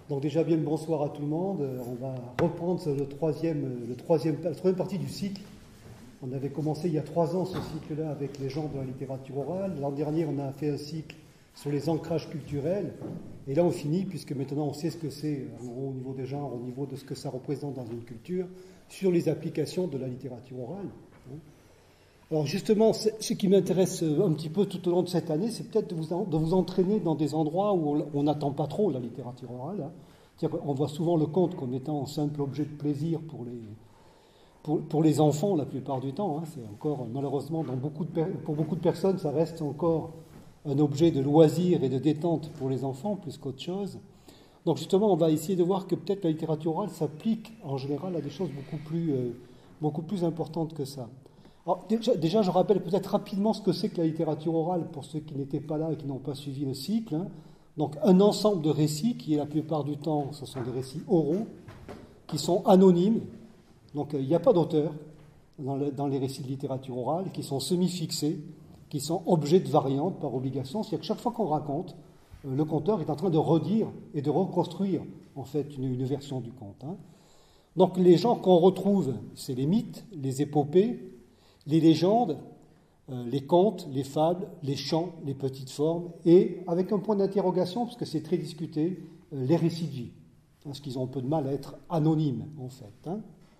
Donc déjà bien le bonsoir à tout le monde. On va reprendre la troisième partie du cycle. On avait commencé il y a 3 ans ce cycle-là avec les gens de la littérature orale. L'an dernier, on a fait un cycle sur les ancrages culturels. Et là, on finit, puisque maintenant on sait ce que c'est, au niveau des genres, au niveau de ce que ça représente dans une culture, sur les applications de la littérature orale. Alors justement, ce qui m'intéresse un petit peu tout au long de cette année, c'est peut-être de vous entraîner dans des endroits où on n'attend pas trop la littérature orale. C'est-à-dire qu'on voit souvent le conte comme étant un simple objet de plaisir pour les enfants la plupart du temps. C'est encore, malheureusement, pour beaucoup de personnes, ça reste encore un objet de loisir et de détente pour les enfants plus qu'autre chose. Donc justement, on va essayer de voir que peut-être la littérature orale s'applique en général à des choses beaucoup plus importantes que ça. Alors, déjà, je rappelle peut-être rapidement ce que c'est que la littérature orale pour ceux qui n'étaient pas là et qui n'ont pas suivi le cycle. Donc, un ensemble de récits qui, la plupart du temps, ce sont des récits oraux, qui sont anonymes. Donc, il n'y a pas d'auteur dans les récits de littérature orale, qui sont semi-fixés, qui sont objets de variantes par obligation. C'est-à-dire que chaque fois qu'on raconte, le conteur est en train de redire et de reconstruire, en fait, une version du conte. Donc, les genres qu'on retrouve, c'est les mythes, les épopées, les légendes, les contes, les fables, les chants, les petites formes, et avec un point d'interrogation, parce que c'est très discuté, les récits de vie, parce qu'ils ont un peu de mal à être anonymes, en fait.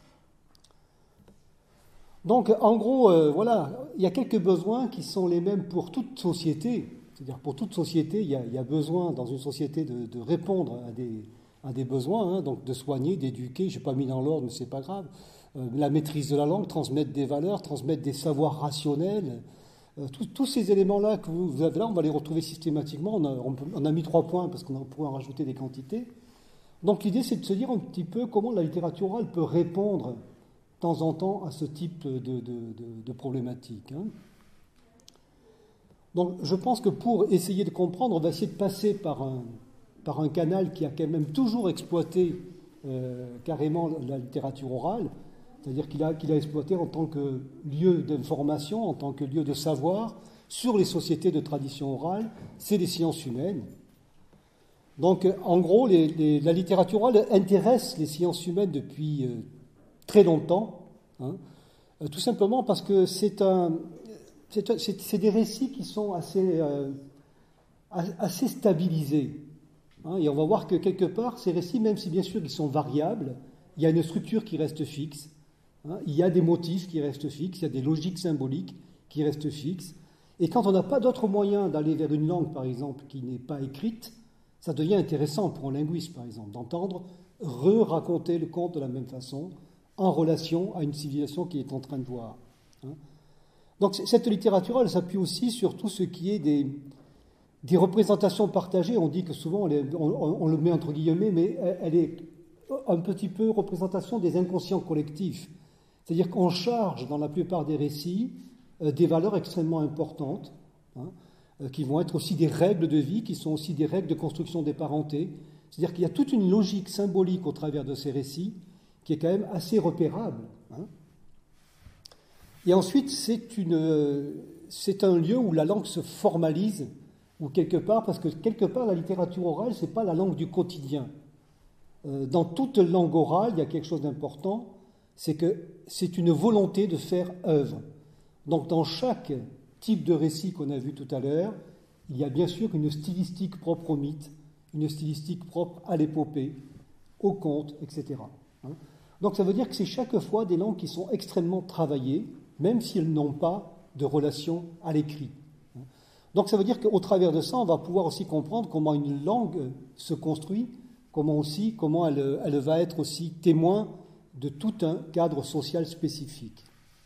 Donc, en gros, voilà, il y a quelques besoins qui sont les mêmes pour toute société. C'est-à-dire, pour toute société, il y a besoin, dans une société, de répondre à des besoins, donc de soigner, d'éduquer. Je n'ai pas mis dans l'ordre, mais ce n'est pas grave. La maîtrise de la langue, transmettre des valeurs, transmettre des savoirs rationnels. Tous ces éléments-là que vous avez là, on va les retrouver systématiquement. On a mis 3 points parce qu'on pourrait en rajouter des quantités. Donc l'idée, c'est de se dire un petit peu comment la littérature orale peut répondre de temps en temps à ce type de problématique. Donc je pense que pour essayer de comprendre, on va essayer de passer par un canal qui a quand même toujours exploité carrément la littérature orale. C'est-à-dire qu'il a exploité en tant que lieu d'information, en tant que lieu de savoir sur les sociétés de tradition orale, c'est les sciences humaines. Donc, en gros, la littérature orale intéresse les sciences humaines depuis très longtemps, tout simplement parce que c'est des récits qui sont assez stabilisés. Et on va voir que quelque part, ces récits, même si bien sûr ils sont variables, il y a une structure qui reste fixe. Il y a des motifs qui restent fixes, il y a des logiques symboliques qui restent fixes. Et quand on n'a pas d'autre moyen d'aller vers une langue, par exemple, qui n'est pas écrite, ça devient intéressant pour un linguiste, par exemple, d'entendre raconter le conte de la même façon, en relation à une civilisation qui est en train de voir. Donc cette littérature, elle s'appuie aussi sur tout ce qui est des représentations partagées. On dit que souvent, on le met entre guillemets, mais elle est un petit peu représentation des inconscients collectifs. C'est-à-dire qu'on charge dans la plupart des récits des valeurs extrêmement importantes, qui vont être aussi des règles de vie, qui sont aussi des règles de construction des parentés. C'est-à-dire qu'il y a toute une logique symbolique au travers de ces récits qui est quand même assez repérable. Et ensuite, c'est un lieu où la langue se formalise, ou quelque part, parce que quelque part, la littérature orale, ce n'est pas la langue du quotidien. Dans toute langue orale, il y a quelque chose d'important, c'est que c'est une volonté de faire œuvre. Donc dans chaque type de récit qu'on a vu tout à l'heure, il y a bien sûr une stylistique propre au mythe, une stylistique propre à l'épopée, au conte, etc. Donc ça veut dire que c'est chaque fois des langues qui sont extrêmement travaillées, même si elles n'ont pas de relation à l'écrit. Donc ça veut dire qu'au travers de ça, on va pouvoir aussi comprendre comment une langue se construit, comment elle va être aussi témoin de tout un cadre social spécifique.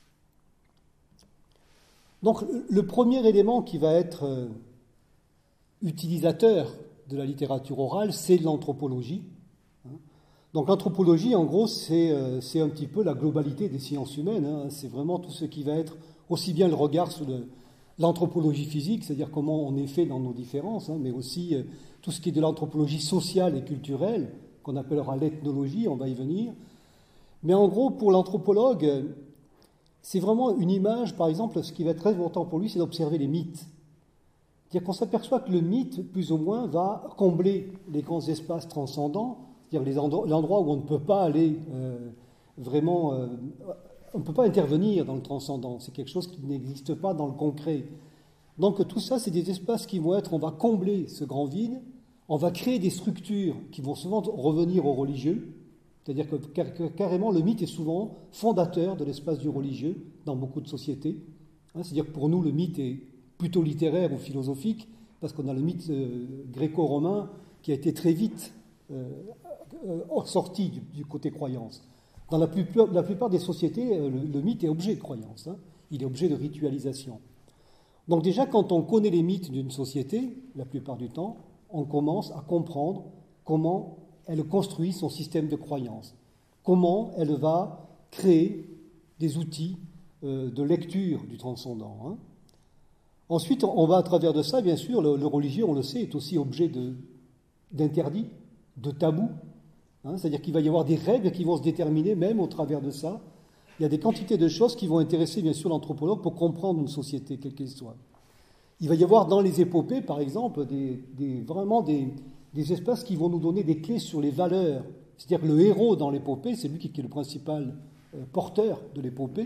Donc le premier élément qui va être utilisateur de la littérature orale, c'est l'anthropologie. Donc l'anthropologie, en gros, c'est un petit peu la globalité des sciences humaines. C'est vraiment tout ce qui va être aussi bien le regard sur l'anthropologie physique, c'est-à-dire comment on est fait dans nos différences, mais aussi tout ce qui est de l'anthropologie sociale et culturelle, qu'on appellera l'ethnologie, on va y venir. Mais en gros, pour l'anthropologue, c'est vraiment une image, par exemple, ce qui va être très important pour lui, c'est d'observer les mythes. C'est-à-dire qu'on s'aperçoit que le mythe, plus ou moins, va combler les grands espaces transcendants, c'est-à-dire l'endroit où on ne peut pas aller vraiment... on ne peut pas intervenir dans le transcendant, c'est quelque chose qui n'existe pas dans le concret. Donc tout ça, c'est des espaces qui vont être... On va combler ce grand vide, on va créer des structures qui vont souvent revenir au religieux, c'est-à-dire que carrément le mythe est souvent fondateur de l'espace du religieux dans beaucoup de sociétés. C'est-à-dire que pour nous, le mythe est plutôt littéraire ou philosophique, parce qu'on a le mythe gréco-romain qui a été très vite sorti du côté croyance. Dans la plupart des sociétés, le mythe est objet de croyance, il est objet de ritualisation. Donc déjà, quand on connaît les mythes d'une société, la plupart du temps, on commence à comprendre comment elle construit son système de croyance, comment elle va créer des outils de lecture du transcendant. Ensuite, on va à travers de ça, bien sûr, le religieux, on le sait, est aussi objet d'interdits, de tabous. C'est-à-dire qu'il va y avoir des règles qui vont se déterminer même au travers de ça. Il y a des quantités de choses qui vont intéresser, bien sûr, l'anthropologue pour comprendre une société, quelle qu'elle soit. Il va y avoir dans les épopées, par exemple, vraiment des espaces qui vont nous donner des clés sur les valeurs. C'est-à-dire que le héros dans l'épopée, c'est lui qui est le principal porteur de l'épopée.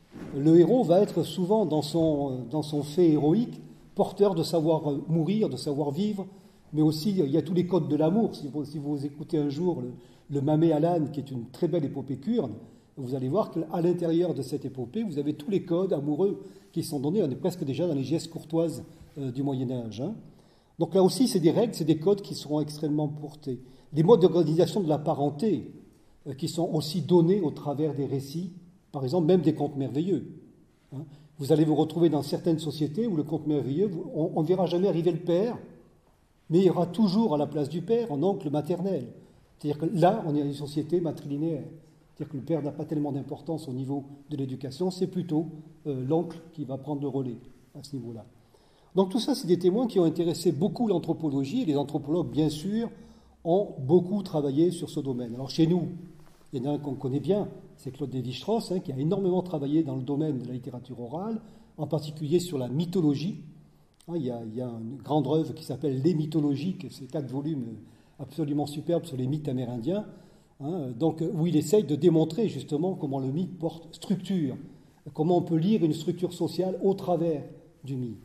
Le héros va être souvent, dans son fait héroïque, porteur de savoir mourir, de savoir vivre, mais aussi il y a tous les codes de l'amour. Si vous écoutez un jour le Mamé Alan, qui est une très belle épopée kurde, vous allez voir qu'à l'intérieur de cette épopée, vous avez tous les codes amoureux qui sont donnés. On est presque déjà dans les gestes courtoises du Moyen-Âge. Donc là aussi, c'est des règles, c'est des codes qui seront extrêmement portés. Les modes d'organisation de la parenté qui sont aussi donnés au travers des récits, par exemple même des contes merveilleux. Vous allez vous retrouver dans certaines sociétés où le conte merveilleux, on ne verra jamais arriver le père, mais il y aura toujours à la place du père un oncle maternel. C'est-à-dire que là, on est dans une société matrilinéaire. C'est-à-dire que le père n'a pas tellement d'importance au niveau de l'éducation, c'est plutôt l'oncle qui va prendre le relais à ce niveau-là. Donc tout ça, c'est des témoins qui ont intéressé beaucoup l'anthropologie, et les anthropologues, bien sûr, ont beaucoup travaillé sur ce domaine. Alors chez nous, il y en a un qu'on connaît bien, c'est Claude Lévi-Strauss, qui a énormément travaillé dans le domaine de la littérature orale, en particulier sur la mythologie. Il y a une grande œuvre qui s'appelle Les mythologies, c'est 4 volumes absolument superbes sur les mythes amérindiens, donc, où il essaye de démontrer justement comment le mythe porte structure, comment on peut lire une structure sociale au travers du mythe.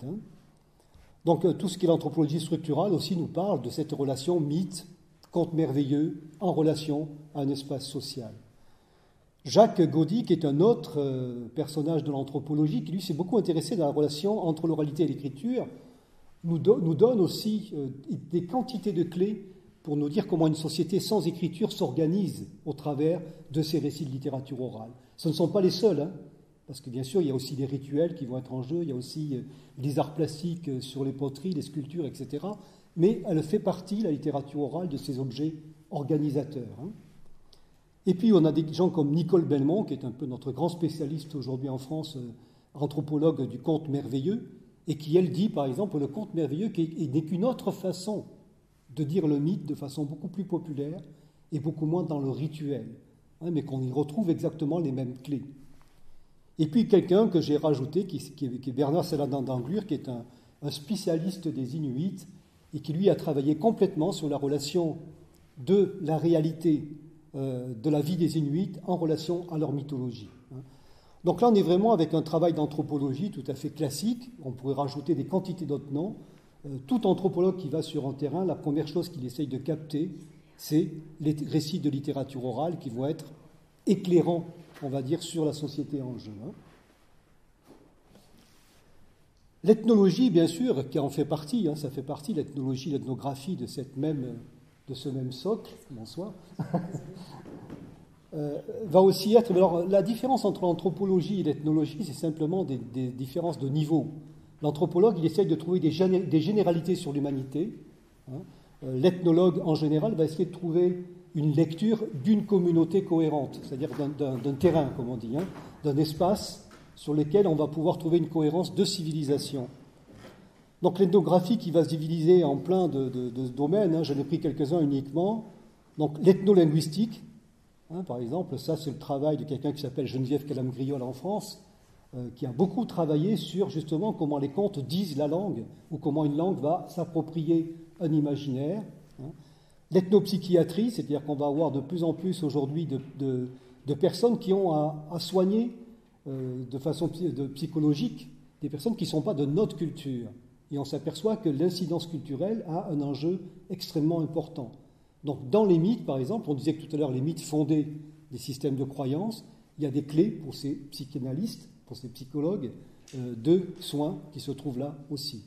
Donc tout ce qui est l'anthropologie structurale aussi nous parle de cette relation mythe, conte merveilleux, en relation à un espace social. Jacques Gaudy, qui est un autre personnage de l'anthropologie, qui lui s'est beaucoup intéressé dans la relation entre l'oralité et l'écriture, nous donne aussi des quantités de clés pour nous dire comment une société sans écriture s'organise au travers de ces récits de littérature orale. Ce ne sont pas les seuls, parce que bien sûr, il y a aussi des rituels qui vont être en jeu, il y a aussi les arts plastiques sur les poteries, les sculptures, etc. Mais elle fait partie, la littérature orale, de ces objets organisateurs. Et puis, on a des gens comme Nicole Belmont, qui est un peu notre grand spécialiste aujourd'hui en France, anthropologue du conte merveilleux, et qui, elle, dit, par exemple, le conte merveilleux n'est qu'une autre façon de dire le mythe de façon beaucoup plus populaire et beaucoup moins dans le rituel, mais qu'on y retrouve exactement les mêmes clés. Et puis quelqu'un que j'ai rajouté, qui est Bernard Saladin d'Anglure, qui est un spécialiste des Inuits, et qui lui a travaillé complètement sur la relation de la réalité de la vie des Inuits en relation à leur mythologie. Donc là, on est vraiment avec un travail d'anthropologie tout à fait classique. On pourrait rajouter des quantités d'autres noms. Tout anthropologue qui va sur un terrain, la première chose qu'il essaye de capter, c'est les récits de littérature orale qui vont être éclairants, on va dire, sur la société en jeu. L'ethnologie, bien sûr, qui en fait partie, ça fait partie, l'ethnologie, l'ethnographie de ce même socle, bonsoir, va aussi être... Alors, la différence entre l'anthropologie et l'ethnologie, c'est simplement des différences de niveau. L'anthropologue, il essaye de trouver des généralités sur l'humanité. L'ethnologue, en général, va essayer de trouver une lecture d'une communauté cohérente, c'est-à-dire d'un terrain, comme on dit, d'un espace sur lequel on va pouvoir trouver une cohérence de civilisation. Donc l'ethnographie qui va se diviser en plein de domaines, j'en ai pris quelques-uns uniquement. Donc l'ethnolinguistique, par exemple, ça c'est le travail de quelqu'un qui s'appelle Geneviève Calam-Griol en France, qui a beaucoup travaillé sur justement comment les contes disent la langue, ou comment une langue va s'approprier un imaginaire. L'ethnopsychiatrie, c'est-à-dire qu'on va avoir de plus en plus aujourd'hui de personnes qui ont à soigner de façon psychologique des personnes qui ne sont pas de notre culture. Et on s'aperçoit que l'incidence culturelle a un enjeu extrêmement important. Donc dans les mythes, par exemple, on disait que tout à l'heure, les mythes fondés des systèmes de croyances, il y a des clés pour ces psychanalystes, pour ces psychologues, de soins qui se trouvent là aussi.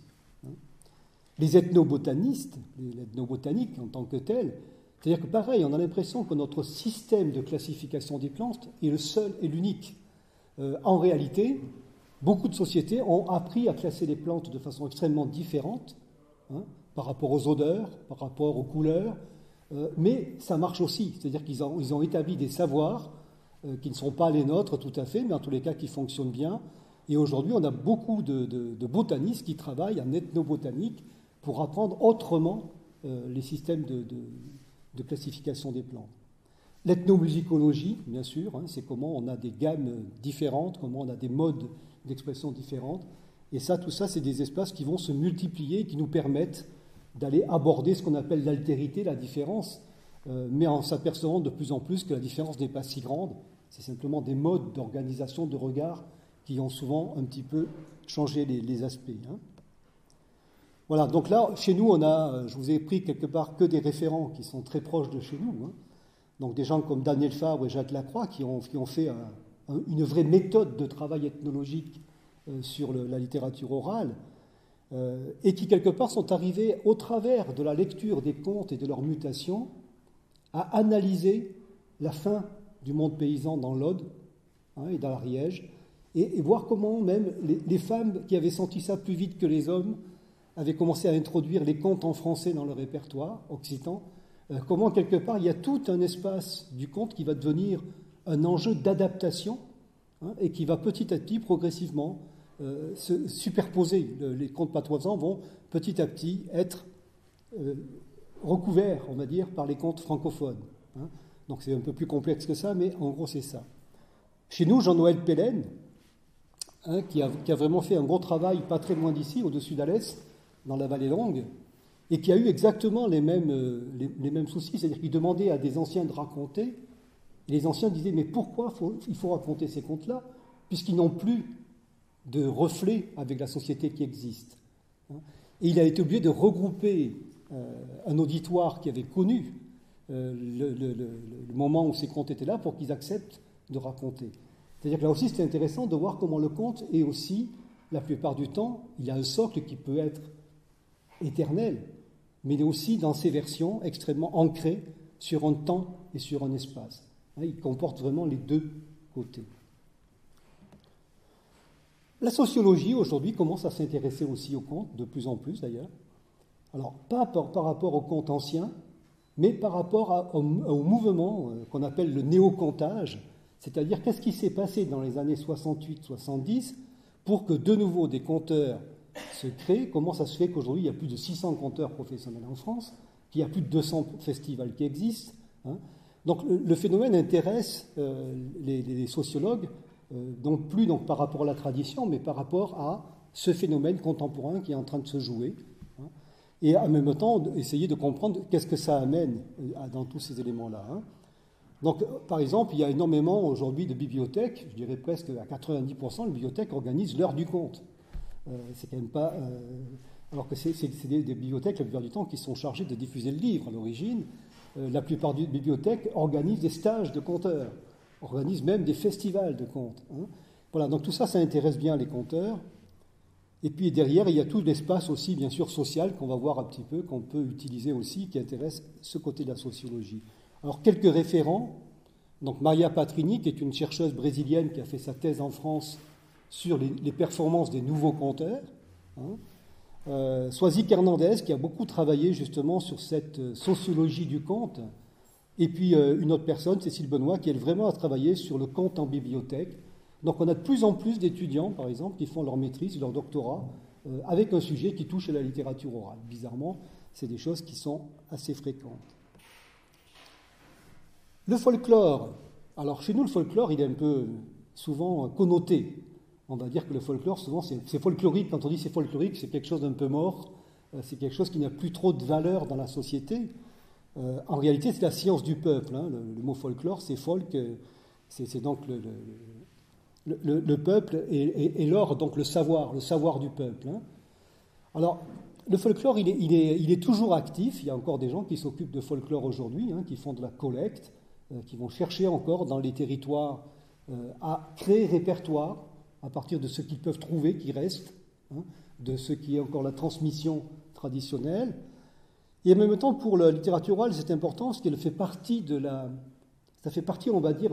Les ethnobotanistes, l'ethnobotanique en tant que telle, c'est-à-dire que pareil, on a l'impression que notre système de classification des plantes est le seul et l'unique. En réalité, beaucoup de sociétés ont appris à classer les plantes de façon extrêmement différente, par rapport aux odeurs, par rapport aux couleurs, mais ça marche aussi, c'est-à-dire qu'ils ont établi des savoirs qui ne sont pas les nôtres tout à fait, mais en tous les cas qui fonctionnent bien. Et aujourd'hui, on a beaucoup de botanistes qui travaillent en ethnobotanique pour apprendre autrement les systèmes de classification des plantes. L'ethnomusicologie, bien sûr, c'est comment on a des gammes différentes, comment on a des modes d'expression différentes. Et ça, tout ça, c'est des espaces qui vont se multiplier, qui nous permettent d'aller aborder ce qu'on appelle l'altérité, la différence, mais en s'apercevant de plus en plus que la différence n'est pas si grande. C'est simplement des modes d'organisation, de regard qui ont souvent un petit peu changé les aspects. Voilà, donc là, chez nous, on a, je vous ai pris quelque part que des référents qui sont très proches de chez nous. Donc des gens comme Daniel Fabre et Jacques Lacroix qui ont fait une vraie méthode de travail ethnologique sur la littérature orale, et qui quelque part sont arrivés au travers de la lecture des contes et de leurs mutations à analyser la fin du monde paysan dans l'Aude et dans l'Ariège, et voir comment même les femmes qui avaient senti ça plus vite que les hommes avaient commencé à introduire les contes en français dans leur répertoire occitan, comment quelque part il y a tout un espace du conte qui va devenir un enjeu d'adaptation, et qui va petit à petit, progressivement, se superposer. Les contes patoisans vont petit à petit être recouverts, on va dire, par les contes francophones. Donc c'est un peu plus complexe que ça, mais en gros c'est ça. Chez nous, Jean-Noël Pellen, qui a vraiment fait un gros travail pas très loin d'ici, au-dessus d'Alès, dans la vallée longue, et qui a eu exactement les mêmes soucis, c'est-à-dire qu'il demandait à des anciens de raconter, et les anciens disaient, mais pourquoi il faut raconter ces contes-là, puisqu'ils n'ont plus de reflet avec la société qui existe. Et il a été obligé de regrouper un auditoire qui avait connu le moment où ces contes étaient là pour qu'ils acceptent de raconter. C'est-à-dire que là aussi, c'est intéressant de voir comment le conte est aussi, la plupart du temps, il y a un socle qui peut être éternel, mais aussi dans ses versions extrêmement ancrées sur un temps et sur un espace. Il comporte vraiment les deux côtés. La sociologie, aujourd'hui, commence à s'intéresser aussi aux contes, de plus en plus d'ailleurs. Alors, pas par rapport aux contes anciens, mais par rapport au mouvement qu'on appelle le néocontage, c'est-à-dire qu'est-ce qui s'est passé dans les années 68-70 pour que de nouveau des conteurs se créent. Comment ça se fait qu'aujourd'hui il y a plus de 600 conteurs professionnels en France, qu'il y a plus de 200 festivals qui existent. Donc le phénomène intéresse les sociologues, donc plus par rapport à la tradition, mais par rapport à ce phénomène contemporain qui est en train de se jouer. Et en même temps, essayer de comprendre qu'est-ce que ça amène dans tous ces éléments-là. Donc, par exemple, il y a énormément aujourd'hui de bibliothèques, je dirais presque à 90%, les bibliothèques organisent l'heure du conte. C'est quand même pas... alors que c'est des bibliothèques, la plupart du temps, qui sont chargées de diffuser le livre à l'origine. La plupart des bibliothèques organisent des stages de conteurs, organisent même des festivals de contes. Voilà, donc tout ça, ça intéresse bien les conteurs. Et puis derrière, il y a tout l'espace aussi, bien sûr, social, qu'on va voir un petit peu, qu'on peut utiliser aussi, qui intéresse ce côté de la sociologie. Alors, quelques référents. Donc, Maria Patrini, qui est une chercheuse brésilienne qui a fait sa thèse en France sur les performances des nouveaux conteurs. Soazic Hernandez, qui a beaucoup travaillé justement sur cette sociologie du conte. Et puis, une autre personne, Cécile Benoît, qui elle vraiment a travaillé sur le conte en bibliothèque. Donc on a de plus en plus d'étudiants, par exemple, qui font leur maîtrise, leur doctorat, avec un sujet qui touche à la littérature orale. Bizarrement, c'est des choses qui sont assez fréquentes. Le folklore. Alors chez nous, le folklore, il est un peu souvent connoté. on va dire que le folklore, souvent, c'est folklorique. Quand on dit c'est folklorique, c'est quelque chose d'un peu mort, c'est quelque chose qui n'a plus trop de valeur dans la société. En réalité, c'est la science du peuple. Hein. Le mot folklore, c'est folk, c'est donc le peuple et l'or, donc le savoir du peuple. Hein. Alors, le folklore, il est toujours actif. Il y a encore des gens qui s'occupent de folklore aujourd'hui, hein, qui font de la collecte, qui vont chercher encore dans les territoires à créer répertoire à partir de ce qu'ils peuvent trouver, qui reste, hein, de ce qui est encore la transmission traditionnelle. Et en même temps, pour la littérature orale, c'est important parce qu'elle fait partie ça fait partie, on va dire,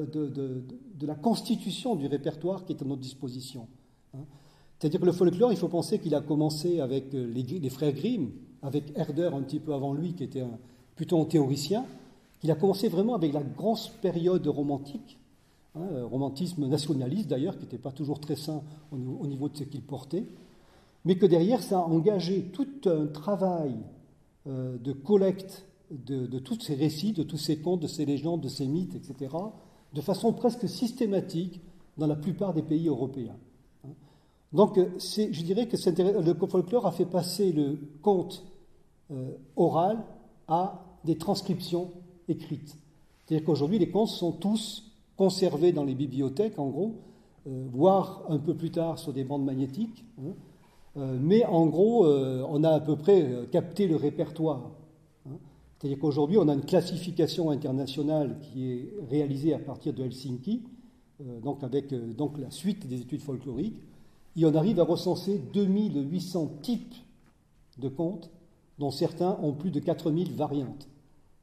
de la constitution du répertoire qui est à notre disposition. Hein. C'est-à-dire que le folklore, il faut penser qu'il a commencé avec les frères Grimm, avec Herder un petit peu avant lui, qui était plutôt un théoricien, qu'il a commencé vraiment avec la grande période romantique, hein, romantisme nationaliste d'ailleurs, qui n'était pas toujours très sain au niveau de ce qu'il portait, mais que derrière, ça a engagé tout un travail de collecte de tous ces récits, de tous ces contes, de ces légendes, de ces mythes, etc., de façon presque systématique dans la plupart des pays européens. Donc, je dirais que le folklore a fait passer le conte oral à des transcriptions écrites. C'est-à-dire qu'aujourd'hui, les contes sont tous conservés dans les bibliothèques, en gros, voire un peu plus tard sur des bandes magnétiques. Mais en gros, on a à peu près capté le répertoire. C'est-à-dire qu'aujourd'hui, on a une classification internationale qui est réalisée à partir de Helsinki, donc avec la suite des études folkloriques, et on arrive à recenser 2800 types de contes, dont certains ont plus de 4000 variantes. D'accord ?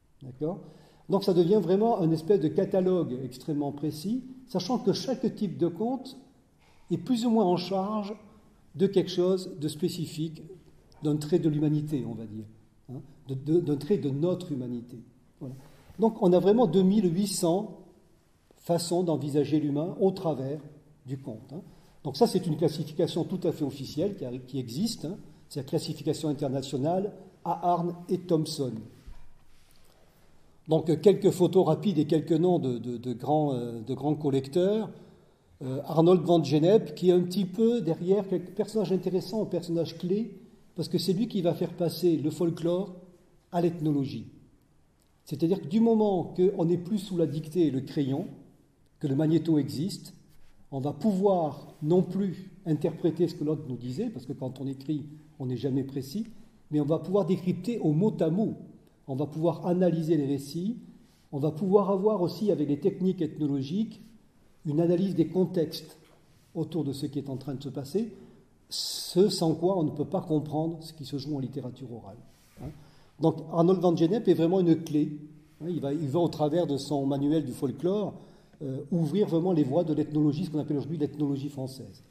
Donc ça devient vraiment un espèce de catalogue extrêmement précis, sachant que chaque type de conte est plus ou moins en charge de quelque chose de spécifique, d'un trait de l'humanité, on va dire, hein, d'un trait de notre humanité. Voilà. Donc on a vraiment 2800 façons d'envisager l'humain au travers du conte. Hein. Donc ça, c'est une classification tout à fait officielle qui existe, hein. C'est la classification internationale Ahern et Thomson. Donc quelques photos rapides et quelques noms de grands collecteurs. Arnold van Gennep, qui est un petit peu derrière quelques personnages intéressants, un personnage clé, parce que c'est lui qui va faire passer le folklore à l'ethnologie. C'est-à-dire que du moment qu'on n'est plus sous la dictée et le crayon, que le magnéto existe, on va pouvoir non plus interpréter ce que l'autre nous disait, parce que quand on écrit, on n'est jamais précis, mais on va pouvoir décrypter au mot à mot. On va pouvoir analyser les récits, on va pouvoir avoir aussi, avec les techniques ethnologiques, une analyse des contextes autour de ce qui est en train de se passer, ce sans quoi on ne peut pas comprendre ce qui se joue en littérature orale. Hein. Donc Arnold van Gennep est vraiment une clé. Hein. Il va au travers de son manuel du folklore ouvrir vraiment les voies de l'ethnologie, ce qu'on appelle aujourd'hui l'ethnologie française.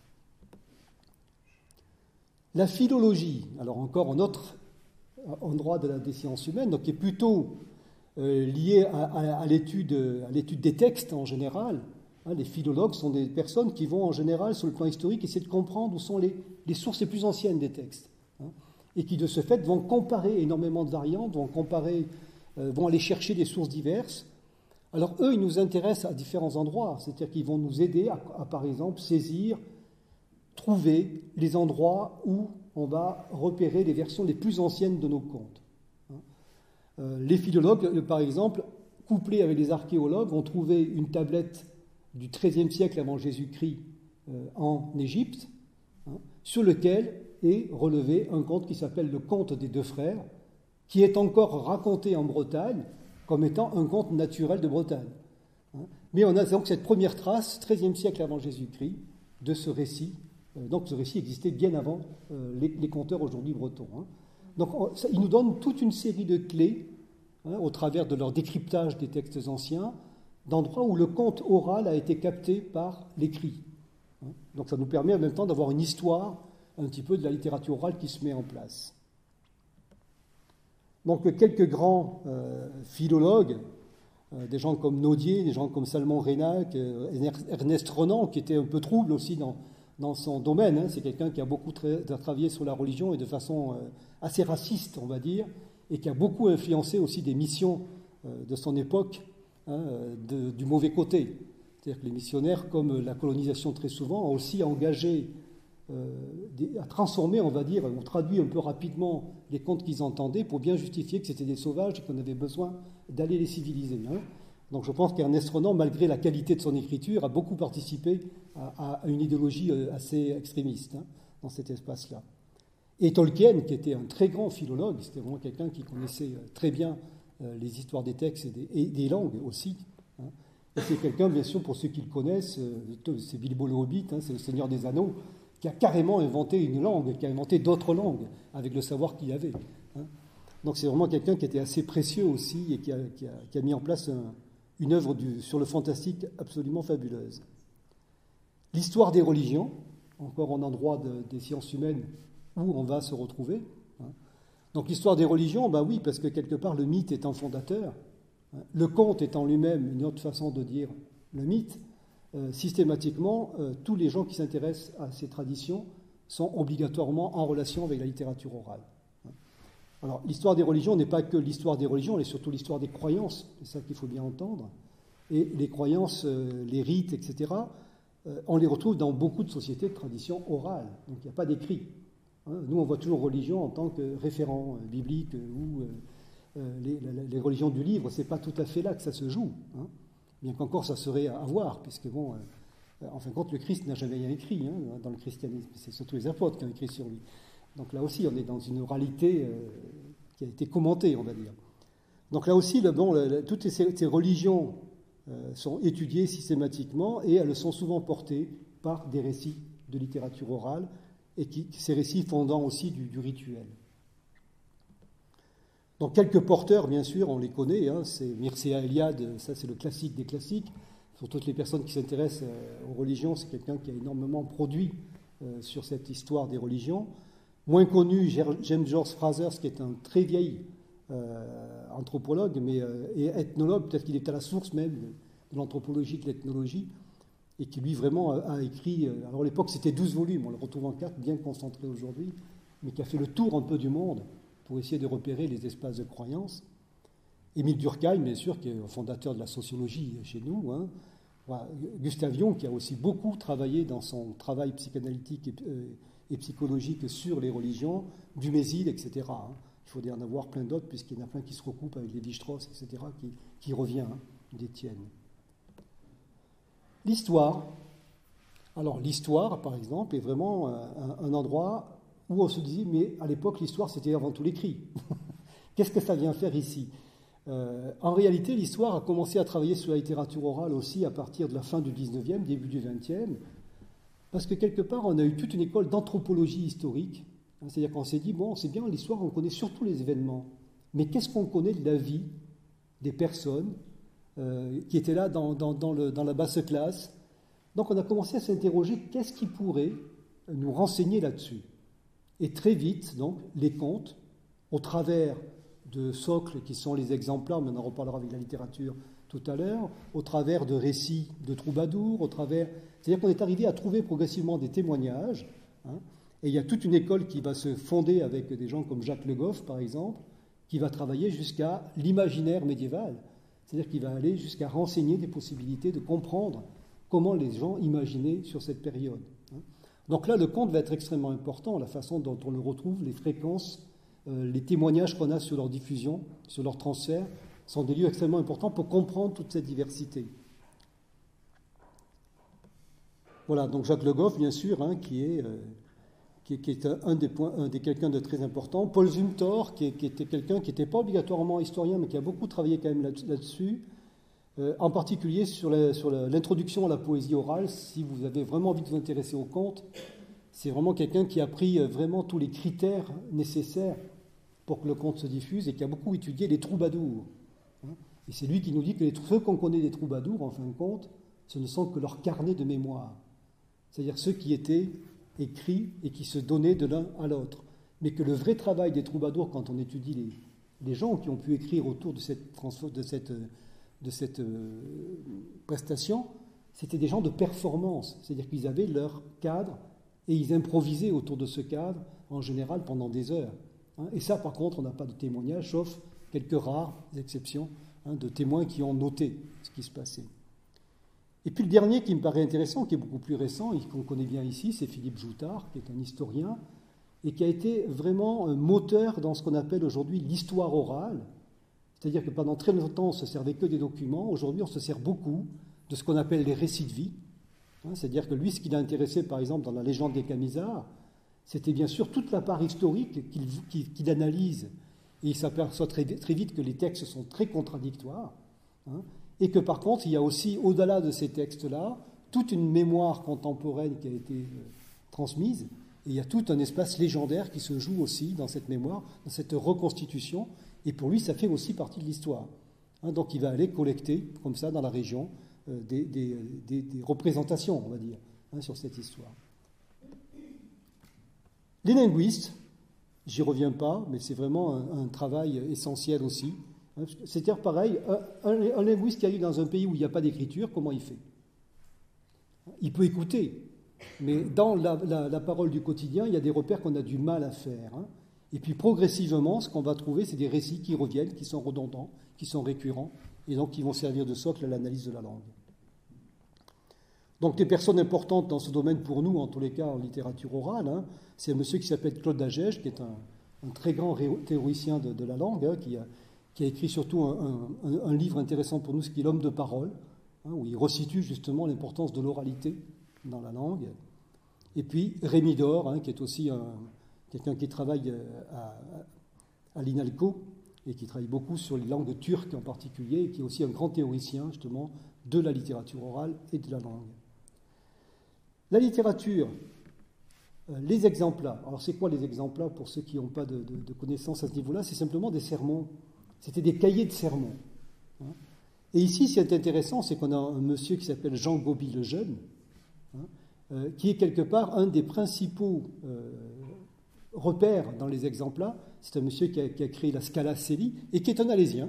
La philologie, alors encore un autre endroit des sciences humaines, donc qui est plutôt lié à l'étude des textes en général. Hein, les philologues sont des personnes qui vont en général, sur le plan historique, essayer de comprendre où sont les sources les plus anciennes des textes. Hein, et qui, de ce fait, vont comparer énormément de variantes, vont aller chercher des sources diverses. Alors, eux, ils nous intéressent à différents endroits, c'est-à-dire qu'ils vont nous aider à, par exemple, saisir, trouver les endroits où on va repérer les versions les plus anciennes de nos contes. Les philologues, par exemple, couplés avec les archéologues, vont trouver une tablette du XIIIe siècle avant Jésus-Christ en Égypte, sur lequel est relevé un conte qui s'appelle le conte des deux frères, qui est encore raconté en Bretagne comme étant un conte naturel de Bretagne. Mais on a donc cette première trace, XIIIe siècle avant Jésus-Christ, de ce récit. Donc ce récit existait bien avant les conteurs aujourd'hui bretons. Donc ils nous donnent toute une série de clés, au travers de leur décryptage des textes anciens, d'endroits où le conte oral a été capté par l'écrit. Donc ça nous permet en même temps d'avoir une histoire un petit peu de la littérature orale qui se met en place. Donc quelques grands philologues, des gens comme Naudier, des gens comme Salmon Reynac, Ernest Renan, qui était un peu trouble aussi dans son domaine. Hein. C'est quelqu'un qui a beaucoup travaillé sur la religion et de façon assez raciste, on va dire, et qui a beaucoup influencé aussi des missions de son époque, hein, du mauvais côté. C'est-à-dire que les missionnaires, comme la colonisation très souvent, ont aussi engagé à transformer, on va dire, ou traduit un peu rapidement les contes qu'ils entendaient pour bien justifier que c'était des sauvages et qu'on avait besoin d'aller les civiliser. Donc je pense qu'Ernest Renan, malgré la qualité de son écriture, a beaucoup participé à une idéologie assez extrémiste dans cet espace-là. Et Tolkien, qui était un très grand philologue, c'était vraiment quelqu'un qui connaissait très bien les histoires des textes et des langues aussi. Et c'est quelqu'un, bien sûr, pour ceux qui le connaissent, c'est Bilbo le Hobbit, c'est le Seigneur des Anneaux, qui a carrément inventé une langue, qui a inventé d'autres langues avec le savoir qu'il avait. Donc c'est vraiment quelqu'un qui était assez précieux aussi et qui a mis en place une œuvre sur le fantastique absolument fabuleuse. L'histoire des religions, encore un endroit des sciences humaines où on va se retrouver. Donc l'histoire des religions, ben oui, parce que quelque part le mythe étant fondateur, le conte étant lui-même une autre façon de dire le mythe, systématiquement, tous les gens qui s'intéressent à ces traditions sont obligatoirement en relation avec la littérature orale. Alors, l'histoire des religions n'est pas que l'histoire des religions, elle est surtout l'histoire des croyances, c'est ça qu'il faut bien entendre. Et les croyances, les rites, etc., on les retrouve dans beaucoup de sociétés de tradition orale, donc il n'y a pas d'écrit. Nous, on voit toujours religion en tant que référent biblique ou les religions du livre, c'est pas tout à fait là que ça se joue. Bien qu'encore ça serait à voir, puisque bon, en fin de compte, le Christ n'a jamais rien écrit dans le christianisme, c'est surtout les apôtres qui ont écrit sur lui. Donc là aussi, on est dans une oralité qui a été commentée, on va dire. Donc là aussi, toutes ces religions sont étudiées systématiquement et elles sont souvent portées par des récits de littérature orale et ces récits fondant aussi du rituel. Donc quelques porteurs, bien sûr, on les connaît, c'est Mircea Eliade, ça c'est le classique des classiques. Pour toutes les personnes qui s'intéressent aux religions, c'est quelqu'un qui a énormément produit sur cette histoire des religions. Moins connu, James George Fraser, qui est un très vieil anthropologue et ethnologue, peut-être qu'il est à la source même de l'anthropologie, de l'ethnologie, et qui lui vraiment a écrit, alors à l'époque c'était 12 volumes, on le retrouve en 4, bien concentré aujourd'hui, mais qui a fait le tour un peu du monde pour essayer de repérer les espaces de croyance. Émile Durkheim, bien sûr, qui est le fondateur de la sociologie chez nous. Voilà. Gustave Jung, qui a aussi beaucoup travaillé dans son travail psychanalytique et psychologique sur les religions, Dumézil, etc. Il faudrait en avoir plein d'autres, puisqu'il y en a plein qui se recoupent avec Lévi-Strauss, etc., qui revient d'Étienne. L'histoire. Alors, l'histoire, par exemple, est vraiment un endroit où on se dit, mais à l'époque, l'histoire, c'était avant tout l'écrit. Qu'est-ce que ça vient faire ici ? En réalité, l'histoire a commencé à travailler sur la littérature orale aussi à partir de la fin du 19e, début du 20e, parce que quelque part, on a eu toute une école d'anthropologie historique. C'est-à-dire qu'on s'est dit, bon, c'est bien, l'histoire, on connaît surtout les événements, mais qu'est-ce qu'on connaît de la vie des personnes qui étaient là dans la basse classe ? Donc on a commencé à s'interroger, qu'est-ce qui pourrait nous renseigner là-dessus ? Et très vite, donc, les contes, au travers de socles qui sont les exemplaires, mais on en reparlera avec la littérature tout à l'heure, au travers de récits de troubadours, c'est-à-dire qu'on est arrivé à trouver progressivement des témoignages, et il y a toute une école qui va se fonder avec des gens comme Jacques Le Goff, par exemple, qui va travailler jusqu'à l'imaginaire médiéval, c'est-à-dire qu'il va aller jusqu'à renseigner des possibilités de comprendre comment les gens imaginaient sur cette période. Donc là, le conte va être extrêmement important, la façon dont on le retrouve, les fréquences, les témoignages qu'on a sur leur diffusion, sur leur transfert, sont des lieux extrêmement importants pour comprendre toute cette diversité. Voilà, donc Jacques Le Goff, bien sûr, qui est quelqu'un de très important. Paul Zumthor, qui était quelqu'un qui n'était pas obligatoirement historien, mais qui a beaucoup travaillé quand même là-dessus, en particulier sur l'introduction à la poésie orale. Si vous avez vraiment envie de vous intéresser au conte, c'est vraiment quelqu'un qui a pris vraiment tous les critères nécessaires pour que le conte se diffuse et qui a beaucoup étudié les troubadours. Et c'est lui qui nous dit que ceux qu'on connaît des troubadours, en fin de compte, ce ne sont que leurs carnets de mémoire. C'est-à-dire ceux qui étaient écrits et qui se donnaient de l'un à l'autre. Mais que le vrai travail des troubadours, quand on étudie les gens qui ont pu écrire autour de cette prestation, c'était des gens de performance. C'est-à-dire qu'ils avaient leur cadre et ils improvisaient autour de ce cadre, en général, pendant des heures. Et ça, par contre, on n'a pas de témoignage, sauf quelques rares exceptions de témoins qui ont noté ce qui se passait. Et puis le dernier qui me paraît intéressant, qui est beaucoup plus récent, et qu'on connaît bien ici, c'est Philippe Joutard, qui est un historien, et qui a été vraiment un moteur dans ce qu'on appelle aujourd'hui l'histoire orale. C'est-à-dire que pendant très longtemps, on ne se servait que des documents. Aujourd'hui, on se sert beaucoup de ce qu'on appelle les récits de vie. C'est-à-dire que lui, ce qui l'a intéressé, par exemple, dans la légende des Camisards, c'était bien sûr toute la part historique qu'il analyse. Et il s'aperçoit très vite que les textes sont très contradictoires. Et que par contre, il y a aussi, au-delà de ces textes-là, toute une mémoire contemporaine qui a été transmise. Et il y a tout un espace légendaire qui se joue aussi dans cette mémoire, dans cette reconstitution. Et pour lui, ça fait aussi partie de l'histoire. Donc il va aller collecter, comme ça, dans la région, des représentations, on va dire, sur cette histoire. Les linguistes, j'y reviens pas, mais c'est vraiment un travail essentiel aussi. C'est-à-dire, pareil, un linguiste qui arrive dans un pays où il n'y a pas d'écriture, comment il fait? Il peut écouter, mais dans la parole du quotidien, il y a des repères qu'on a du mal à faire. Et puis progressivement, ce qu'on va trouver, c'est des récits qui reviennent, qui sont redondants, qui sont récurrents, et donc qui vont servir de socle à l'analyse de la langue. Donc des personnes importantes dans ce domaine pour nous, en tous les cas en littérature orale, c'est un monsieur qui s'appelle Claude Lagège, qui est un très grand théoricien de la langue, qui a écrit surtout un livre intéressant pour nous, ce qui est L'homme de parole, où il resitue justement l'importance de l'oralité dans la langue. Et puis Rémi Dore, qui est aussi quelqu'un qui travaille à l'INALCO et qui travaille beaucoup sur les langues turques en particulier, et qui est aussi un grand théoricien justement de la littérature orale et de la langue. La littérature, les exemplats. Alors c'est quoi les exemplats pour ceux qui n'ont pas de connaissances à ce niveau-là? C'est simplement des sermons. C'était des cahiers de sermons. Et ici, ce qui est intéressant, c'est qu'on a un monsieur qui s'appelle Jean Goby le Jeune, qui est quelque part un des principaux repères dans les exemplats. C'est un monsieur qui a créé la Scala Coeli et qui est un Alésien,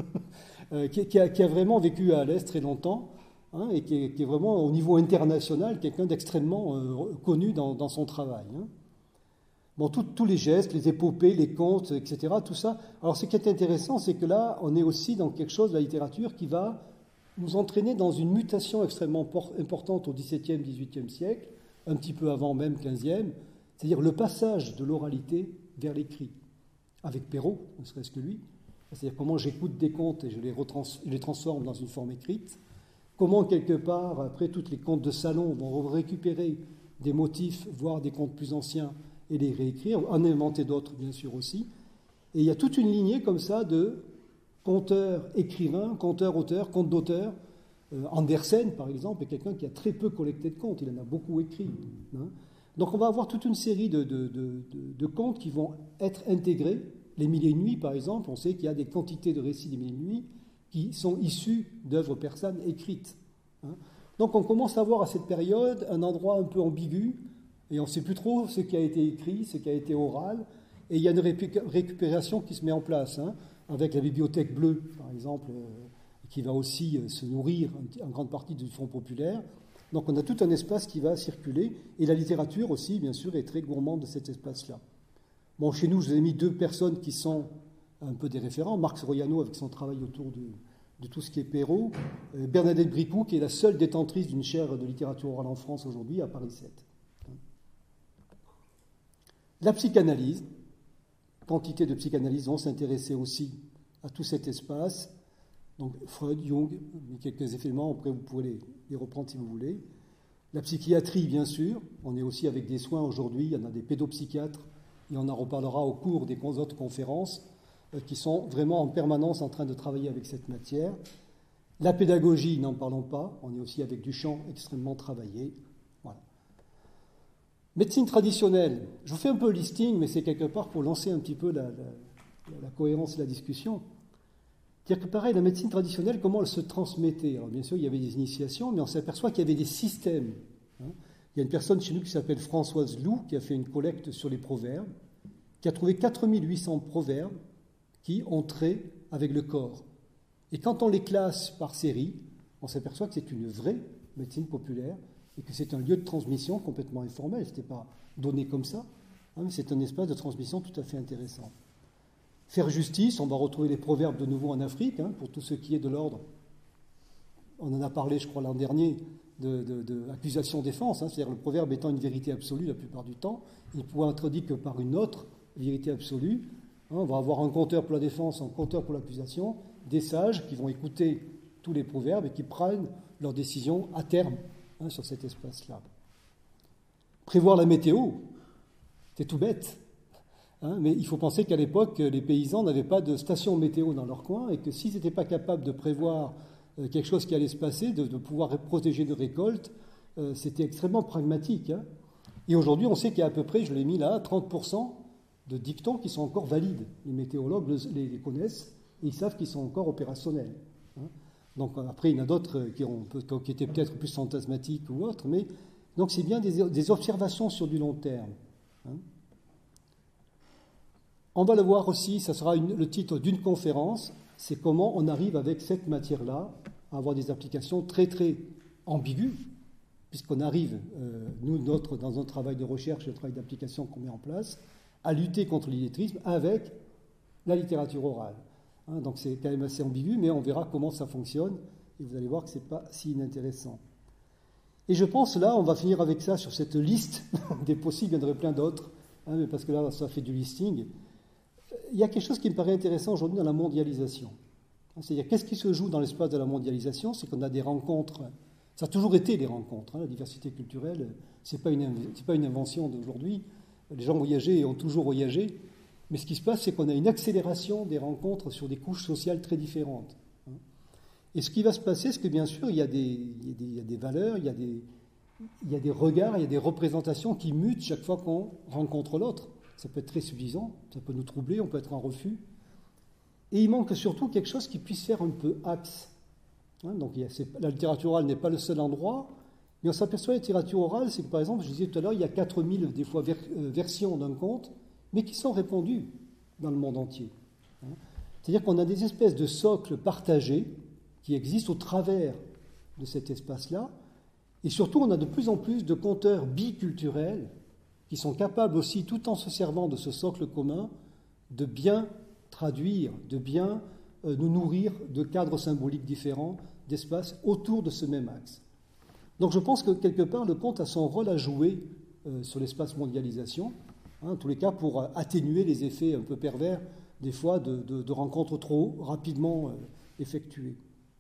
qui a vraiment vécu à Alès très longtemps, et qui est vraiment au niveau international quelqu'un d'extrêmement connu dans son travail. Bon, tous les gestes, les épopées, les contes, etc., tout ça. Alors ce qui est intéressant, c'est que là, on est aussi dans quelque chose de la littérature qui va nous entraîner dans une mutation extrêmement importante au XVIIe, XVIIIe siècle, un petit peu avant même, XVe, c'est-à-dire le passage de l'oralité vers l'écrit, avec Perrault, ne serait-ce que lui, c'est-à-dire comment j'écoute des contes et je les transforme dans une forme écrite, comment quelque part, après toutes les contes de salon, vont récupérer des motifs, voire des contes plus anciens, et les réécrire, en inventer d'autres bien sûr aussi. Et il y a toute une lignée comme ça de conteurs-écrivains, conteurs-auteurs, contes d'auteurs. Andersen, par exemple, est quelqu'un qui a très peu collecté de contes, il en a beaucoup écrit. Donc on va avoir toute une série de contes qui vont être intégrés. Les Mille et une nuits, par exemple, on sait qu'il y a des quantités de récits des Mille et une nuits qui sont issus d'œuvres persanes écrites. Donc on commence à voir à cette période un endroit un peu ambigu, et on ne sait plus trop ce qui a été écrit, ce qui a été oral, et il y a une récupération qui se met en place, avec la Bibliothèque bleue, par exemple, qui va aussi se nourrir en grande partie du Front populaire. Donc on a tout un espace qui va circuler, et la littérature aussi, bien sûr, est très gourmande de cet espace-là. Bon, chez nous, je vous ai mis deux personnes qui sont un peu des référents. Marx Royano, avec son travail autour de tout ce qui est Perrault. Bernadette Bricou, qui est la seule détentrice d'une chaire de littérature orale en France aujourd'hui, à Paris 7. La psychanalyse, quantité de psychanalystes vont s'intéresser aussi à tout cet espace. Donc Freud, Jung, quelques éléments, après vous pouvez les reprendre si vous voulez. La psychiatrie, bien sûr, on est aussi avec des soins aujourd'hui, il y en a des pédopsychiatres, et on en reparlera au cours des autres conférences, qui sont vraiment en permanence en train de travailler avec cette matière. La pédagogie, n'en parlons pas, on est aussi avec Duchamp extrêmement travaillé. Voilà. Médecine traditionnelle, je vous fais un peu le listing, mais c'est quelque part pour lancer un petit peu la cohérence de la discussion. C'est-à-dire que pareil, la médecine traditionnelle, comment elle se transmettait? Alors bien sûr, il y avait des initiations, mais on s'aperçoit qu'il y avait des systèmes. Il y a une personne chez nous qui s'appelle Françoise Lou, qui a fait une collecte sur les proverbes, qui a trouvé 4800 proverbes qui ont trait avec le corps. Et quand on les classe par série, on s'aperçoit que c'est une vraie médecine populaire et que c'est un lieu de transmission complètement informel. Ce n'était pas donné comme ça, mais c'est un espace de transmission tout à fait intéressant. Faire justice, on va retrouver les proverbes de nouveau en Afrique, pour tout ce qui est de l'ordre on en a parlé, je crois, l'an dernier, de accusation-défense, c'est-à-dire le proverbe étant une vérité absolue la plupart du temps, il pourrait être dit que par une autre vérité absolue. On va avoir un compteur pour la défense, un compteur pour l'accusation, des sages qui vont écouter tous les proverbes et qui prennent leurs décisions à terme sur cet espace-là. Prévoir la météo, c'est tout bête. Mais il faut penser qu'à l'époque, les paysans n'avaient pas de station météo dans leur coin et que s'ils n'étaient pas capables de prévoir quelque chose qui allait se passer, de pouvoir protéger de récoltes, c'était extrêmement pragmatique. Et aujourd'hui, on sait qu'il y a à peu près, je l'ai mis là, 30% de dictons qui sont encore valides. Les météorologues les connaissent et ils savent qu'ils sont encore opérationnels. Donc après, il y en a d'autres qui étaient peut-être plus fantasmatiques ou autres, mais donc c'est bien des observations sur du long terme. On va le voir aussi, ça sera le titre d'une conférence, c'est comment on arrive avec cette matière-là à avoir des applications très très ambiguës, puisqu'on arrive, dans notre travail de recherche, le travail d'application qu'on met en place, à lutter contre l'illettrisme avec la littérature orale. Donc c'est quand même assez ambigu, mais on verra comment ça fonctionne, et vous allez voir que ce n'est pas si inintéressant. Et je pense, là, on va finir avec ça, sur cette liste des possibles, il y en aurait plein d'autres, mais parce que là, ça fait du listing. Il y a quelque chose qui me paraît intéressant aujourd'hui dans la mondialisation. C'est-à-dire, qu'est-ce qui se joue dans l'espace de la mondialisation? C'est qu'on a des rencontres, ça a toujours été des rencontres, la diversité culturelle, ce n'est pas une invention d'aujourd'hui. Les gens voyageaient et ont toujours voyagé, mais ce qui se passe, c'est qu'on a une accélération des rencontres sur des couches sociales très différentes. Et ce qui va se passer, c'est que bien sûr, il y a des valeurs, il y a des regards, il y a des représentations qui mutent chaque fois qu'on rencontre l'autre. Ça peut être très suffisant, ça peut nous troubler, on peut être en refus. Et il manque surtout quelque chose qui puisse faire un peu axe. Donc la littérature orale n'est pas le seul endroit, mais on s'aperçoit que la littérature orale, c'est que par exemple, je disais tout à l'heure, il y a 4000 des fois versions d'un conte, mais qui sont répandues dans le monde entier. C'est-à-dire qu'on a des espèces de socles partagés qui existent au travers de cet espace-là, et surtout on a de plus en plus de conteurs biculturels qui sont capables aussi, tout en se servant de ce socle commun, de bien traduire, de bien nous nourrir de cadres symboliques différents, d'espaces autour de ce même axe. Donc je pense que quelque part le conte a son rôle à jouer sur l'espace mondialisation, en tous les cas pour atténuer les effets un peu pervers des fois de rencontres trop rapidement effectuées.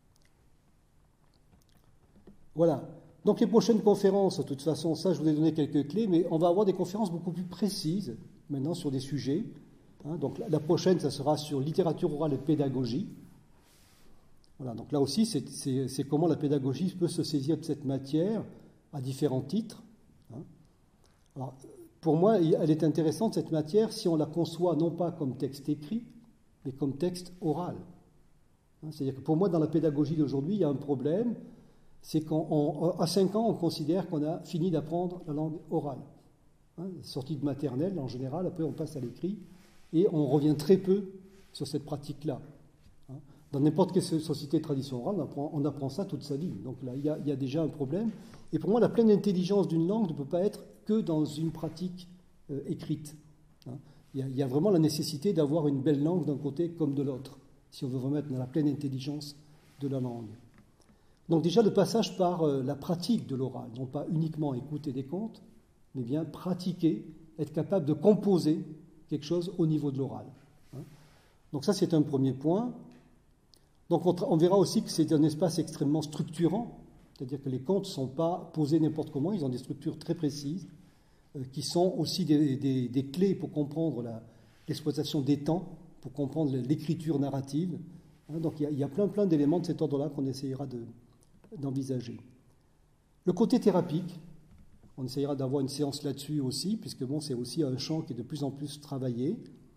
Voilà. Donc les prochaines conférences, de toute façon, ça je vous ai donné quelques clés, mais on va avoir des conférences beaucoup plus précises maintenant sur des sujets. Donc la prochaine, ça sera sur littérature orale et pédagogie. Voilà, donc là aussi, c'est comment la pédagogie peut se saisir de cette matière à différents titres. Alors, pour moi, elle est intéressante, cette matière, si on la conçoit non pas comme texte écrit, mais comme texte oral. C'est-à-dire que pour moi, dans la pédagogie d'aujourd'hui, il y a un problème, c'est qu'à 5 ans, on considère qu'on a fini d'apprendre la langue orale. Sortie de maternelle, en général, après on passe à l'écrit, et on revient très peu sur cette pratique-là. Dans n'importe quelle société de tradition orale, on apprend ça toute sa vie. Donc là, il y a déjà un problème. Et pour moi, la pleine intelligence d'une langue ne peut pas être que dans une pratique écrite. Il y a vraiment la nécessité d'avoir une belle langue d'un côté comme de l'autre, si on veut vraiment être dans la pleine intelligence de la langue. Donc déjà, le passage par la pratique de l'oral, non pas uniquement écouter des contes, mais bien pratiquer, être capable de composer quelque chose au niveau de l'oral. Donc ça, c'est un premier point. Donc on verra aussi que c'est un espace extrêmement structurant, c'est-à-dire que les contes ne sont pas posés n'importe comment, ils ont des structures très précises, qui sont aussi des clés pour comprendre l'exploitation des temps, pour comprendre l'écriture narrative. Donc il y a plein d'éléments de cet ordre-là qu'on essayera d'envisager. Le côté thérapique, on essayera d'avoir une séance là-dessus aussi, puisque bon, c'est aussi un champ qui est de plus en plus travaillé.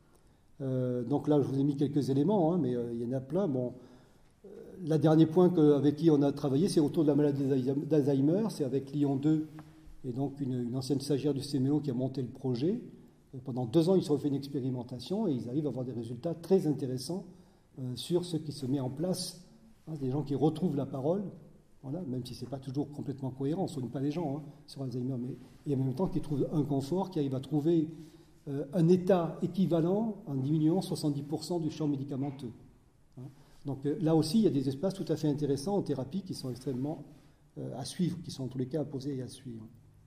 Donc là, je vous ai mis quelques éléments, mais il y en a plein. Bon, le dernier point avec qui on a travaillé, c'est autour de la maladie d'Alzheimer. C'est avec Lyon 2, et donc une ancienne stagiaire du CMO qui a monté le projet. Pendant 2 ans, ils ont fait une expérimentation et ils arrivent à avoir des résultats très intéressants sur ce qui se met en place. Des gens qui retrouvent la parole, voilà, même si ce n'est pas toujours complètement cohérent, on ne soigne pas les gens sur Alzheimer, mais en même temps qui trouvent un confort, qui arrivent à trouver un état équivalent en diminuant 70% du champ médicamenteux. Donc là aussi, il y a des espaces tout à fait intéressants en thérapie qui sont extrêmement à suivre, qui sont en tous les cas à poser et à suivre.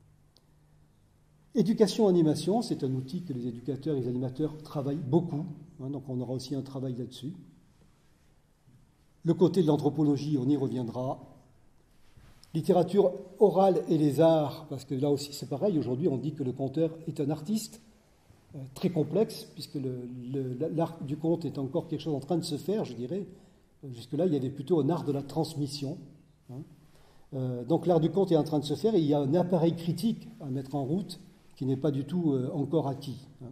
Éducation-animation, c'est un outil que les éducateurs et les animateurs travaillent beaucoup, hein, donc on aura aussi un travail là-dessus. Le côté de l'anthropologie, on y reviendra. Littérature orale et les arts, parce que là aussi c'est pareil, aujourd'hui on dit que le conteur est un artiste, très complexe, puisque l'art du conte est encore quelque chose en train de se faire, je dirais. Jusque-là, il y avait plutôt un art de la transmission. Hein. Donc l'art du conte est en train de se faire et il y a un appareil critique à mettre en route qui n'est pas du tout encore acquis. Hein.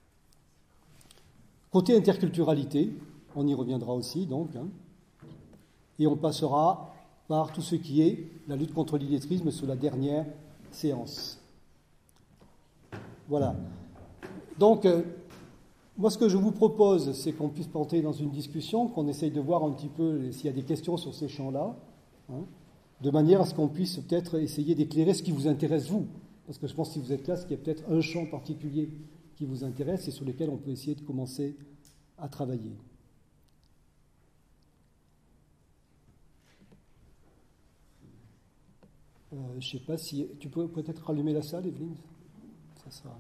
Côté interculturalité, on y reviendra aussi, donc. Hein. Et on passera par tout ce qui est la lutte contre l'illettrisme sur la dernière séance. Voilà. Donc, moi, ce que je vous propose, c'est qu'on puisse porter dans une discussion, qu'on essaye de voir un petit peu s'il y a des questions sur ces champs-là, hein, de manière à ce qu'on puisse peut-être essayer d'éclairer ce qui vous intéresse, vous. Parce que je pense que si vous êtes là, c'est qu'il y a peut-être un champ particulier qui vous intéresse et sur lequel on peut essayer de commencer à travailler. Je ne sais pas si... Tu peux peut-être rallumer la salle, Evelyne ? Ça sera...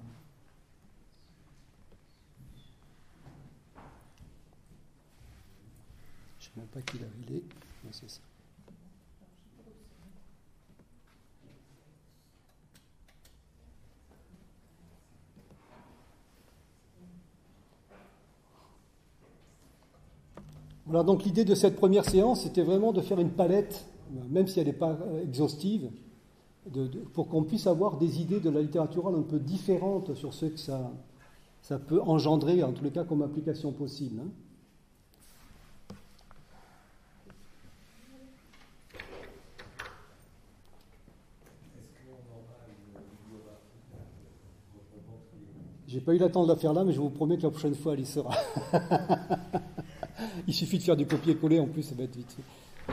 Je ne sais même pas quelle heure il est. Non, c'est ça. Voilà, donc l'idée de cette première séance, c'était vraiment de faire une palette, même si elle n'est pas exhaustive, pour qu'on puisse avoir des idées de la littérature orale un peu différentes sur ce que ça peut engendrer, en tous les cas, comme application possible. Hein. J'ai pas eu le temps de la faire là, mais je vous promets que la prochaine fois, elle y sera. Il suffit de faire du copier-coller, en plus, ça va être vite fait.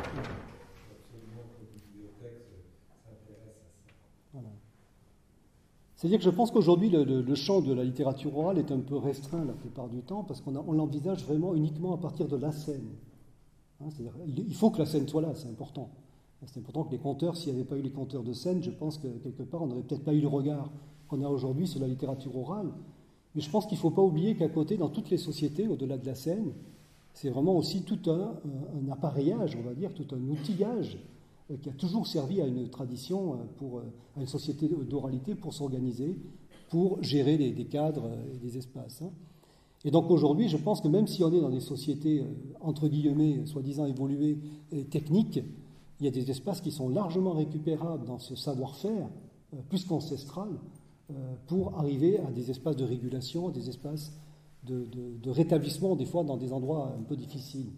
Voilà. C'est-à-dire que je pense qu'aujourd'hui, le champ de la littérature orale est un peu restreint la plupart du temps, parce qu'on l'envisage vraiment uniquement à partir de la scène. Hein, c'est-à-dire, il faut que la scène soit là, c'est important. C'est important que les conteurs, s'il n'y avait pas eu les conteurs de scène, je pense que quelque part, on n'aurait peut-être pas eu le regard qu'on a aujourd'hui sur la littérature orale. Mais je pense qu'il ne faut pas oublier qu'à côté, dans toutes les sociétés, au-delà de la scène, c'est vraiment aussi tout un appareillage, on va dire, tout un outillage qui a toujours servi à une tradition, à une société d'oralité pour s'organiser, pour gérer des cadres et des espaces. Hein. Et donc aujourd'hui, je pense que même si on est dans des sociétés, entre guillemets, soi-disant évoluées et techniques, il y a des espaces qui sont largement récupérables dans ce savoir-faire, plus qu'ancestral, pour arriver à des espaces de régulation, des espaces de rétablissement, des fois dans des endroits un peu difficiles.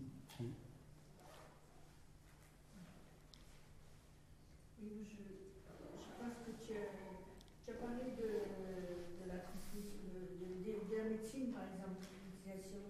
Oui, je pense que tu as parlé de la transmission, de la médecine, par exemple, l'utilisation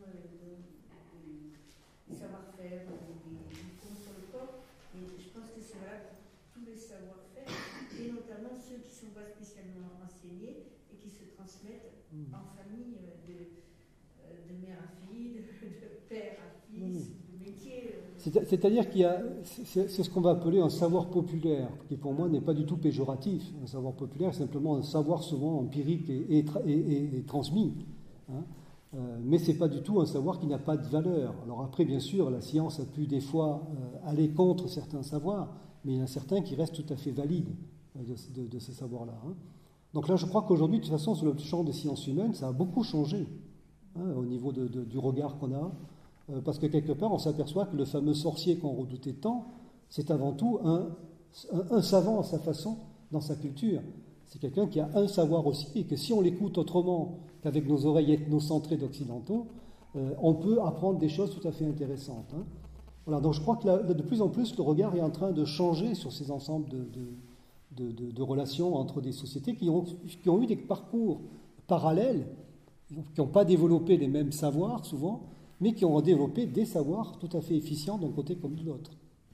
du savoir-faire, du cours sur le corps, et je pense que c'est valable pour tous les savoir-faire, et notamment ceux qui ne sont pas spécialement enseignés et qui se transmettent en famille de mère à fille, de père à fils, de métier. C'est-à-dire qu'il y a, c'est ce qu'on va appeler un savoir populaire, qui pour moi n'est pas du tout péjoratif. Un savoir populaire, c'est simplement un savoir souvent empirique et transmis. Hein. Mais ce n'est pas du tout un savoir qui n'a pas de valeur. Alors après, bien sûr, la science a pu des fois aller contre certains savoirs, mais il y en a certains qui restent tout à fait valides de ces savoirs-là. Hein. Donc là, je crois qu'aujourd'hui, de toute façon, sur le champ des sciences humaines, ça a beaucoup changé. Hein, au niveau du regard qu'on a, parce que quelque part on s'aperçoit que le fameux sorcier qu'on redoutait tant, c'est avant tout un savant à sa façon, dans sa culture. C'est quelqu'un qui a un savoir aussi, et que si on l'écoute autrement qu'avec nos oreilles ethnocentrées d'occidentaux, on peut apprendre des choses tout à fait intéressantes. Hein. Voilà, donc je crois que là, de plus en plus le regard est en train de changer sur ces ensembles de relations entre des sociétés qui ont eu des parcours parallèles, qui n'ont pas développé les mêmes savoirs souvent, mais qui ont développé des savoirs tout à fait efficients d'un côté comme de l'autre.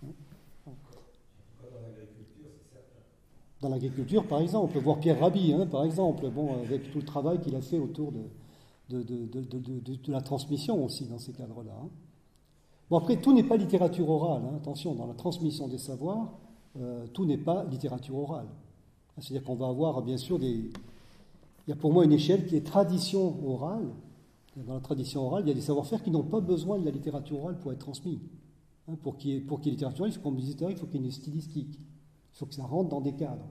Dans l'agriculture, c'est certain. Dans l'agriculture, par exemple, on peut voir Pierre Rabhi, hein, par exemple, avec tout le travail qu'il a fait autour de la transmission aussi dans ces cadres-là. Hein. Bon, après, tout n'est pas littérature orale. Hein. Attention, dans la transmission des savoirs, tout n'est pas littérature orale. C'est-à-dire qu'on va avoir, bien sûr, il y a pour moi une échelle qui est tradition orale. Dans la tradition orale, il y a des savoir-faire qui n'ont pas besoin de la littérature orale pour être transmis. Hein, pour qu'il y ait littérature orale, il faut qu'on me dise, il faut qu'il y ait une stylistique. Il faut que ça rentre dans des cadres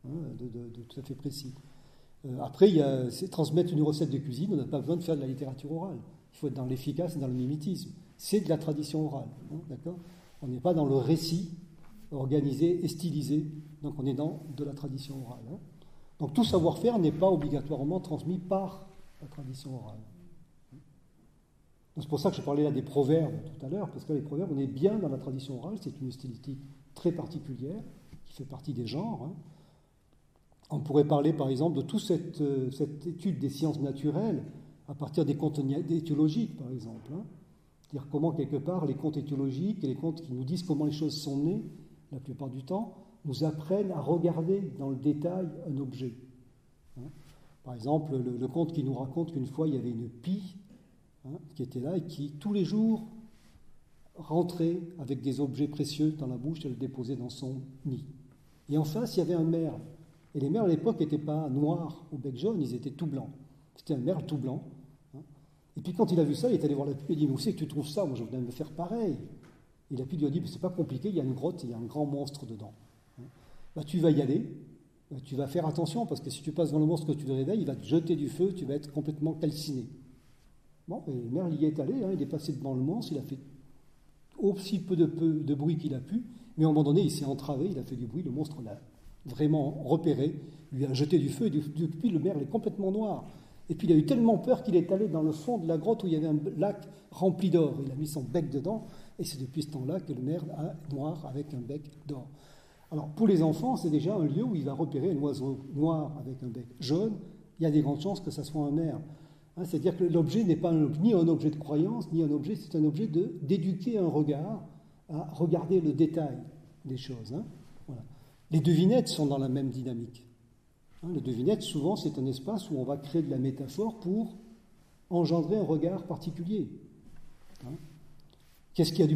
de tout à fait précis. Après, c'est transmettre une recette de cuisine, on n'a pas besoin de faire de la littérature orale. Il faut être dans l'efficace et dans le mimétisme. C'est de la tradition orale. Hein, d'accord ? On n'est pas dans le récit organisé et stylisé, donc on est dans de la tradition orale. Hein. Donc tout savoir-faire n'est pas obligatoirement transmis par la tradition orale. C'est pour ça que je parlais là des proverbes tout à l'heure, parce que les proverbes, on est bien dans la tradition orale, c'est une stylistique très particulière, qui fait partie des genres. Hein. On pourrait parler par exemple de toute cette étude des sciences naturelles à partir des contes étiologiques, par exemple. Hein. C'est-à-dire comment, quelque part, les contes étiologiques et les contes qui nous disent comment les choses sont nées, la plupart du temps, nous apprennent à regarder dans le détail un objet. Hein. Par exemple, le conte qui nous raconte qu'une fois, il y avait une pie qui était là et qui, tous les jours, rentrait avec des objets précieux dans la bouche et le déposait dans son nid. Et en face, il y avait un merle. Et les merles, à l'époque, n'étaient pas noirs au bec jaune, ils étaient tout blancs. C'était un merle tout blanc. Et puis quand il a vu ça, il est allé voir la pie et il dit « Mais où c'est que tu trouves ça? Moi, je voudrais me faire pareil. » Et la pie lui a dit « C'est pas compliqué, il y a une grotte et il y a un grand monstre dedans. Bah, tu vas y aller, tu vas faire attention, parce que si tu passes devant le monstre que tu te réveilles, il va te jeter du feu, tu vas être complètement calciné. » Bon, et le merle y est allé, il est passé devant le monstre, il a fait aussi peu de bruit qu'il a pu, mais à un moment donné, il s'est entravé, il a fait du bruit, le monstre l'a vraiment repéré, lui a jeté du feu, et depuis, le merle est complètement noir. Et puis il a eu tellement peur qu'il est allé dans le fond de la grotte où il y avait un lac rempli d'or. Il a mis son bec dedans, et c'est depuis ce temps-là que le merle est noir avec un bec d'or. Alors pour les enfants, c'est déjà un lieu où il va repérer un oiseau noir avec un bec jaune. Il y a des grandes chances que ça soit un merle. C'est-à-dire que l'objet n'est pas ni un objet de croyance, ni un objet, c'est un objet d'éduquer un regard à regarder le détail des choses. Hein. Voilà. Les devinettes sont dans la même dynamique. Les devinettes, souvent, c'est un espace où on va créer de la métaphore pour engendrer un regard particulier. Hein. Qu'est-ce qu'il y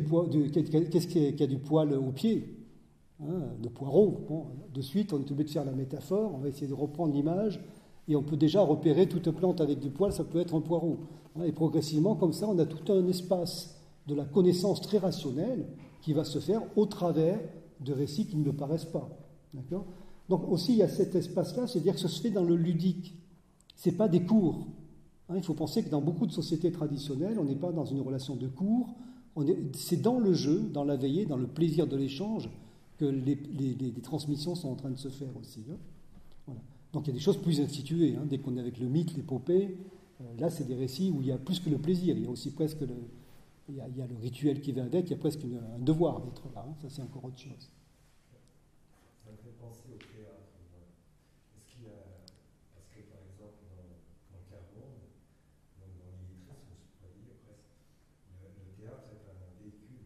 a du poil au pied? Le poireau. Bon, de suite, on est obligé de faire la métaphore, on va essayer de reprendre l'image, et on peut déjà repérer toute plante avec du poil, ça peut être un poireau. Et progressivement, comme ça, on a tout un espace de la connaissance très rationnelle qui va se faire au travers de récits qui ne le paraissent pas. D'accord ? Donc aussi, il y a cet espace-là, c'est-à-dire que ça se fait dans le ludique. Ce n'est pas des cours. Il faut penser que dans beaucoup de sociétés traditionnelles, on n'est pas dans une relation de cours, c'est dans le jeu, dans la veillée, dans le plaisir de l'échange, que les transmissions sont en train de se faire aussi. Hein. Voilà. Donc il y a des choses plus instituées. Dès qu'on est avec le mythe, l'épopée, là c'est des récits où il y a plus que le plaisir, il y a aussi presque il y a le rituel qui va avec, il y a presque un devoir d'être là. Ça c'est encore autre chose. Ça me fait penser au théâtre. Est-ce qu'il y a, parce que par exemple dans Carbone, donc dans l'illettrisme, je pourrais dire presque, le théâtre est un véhicule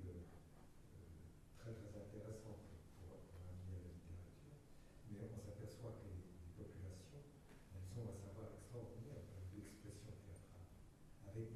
très très intéressant pour amener la littérature, mais on s'aperçoit que les populations, elles ont un savoir extraordinaire d'expression théâtrale, avec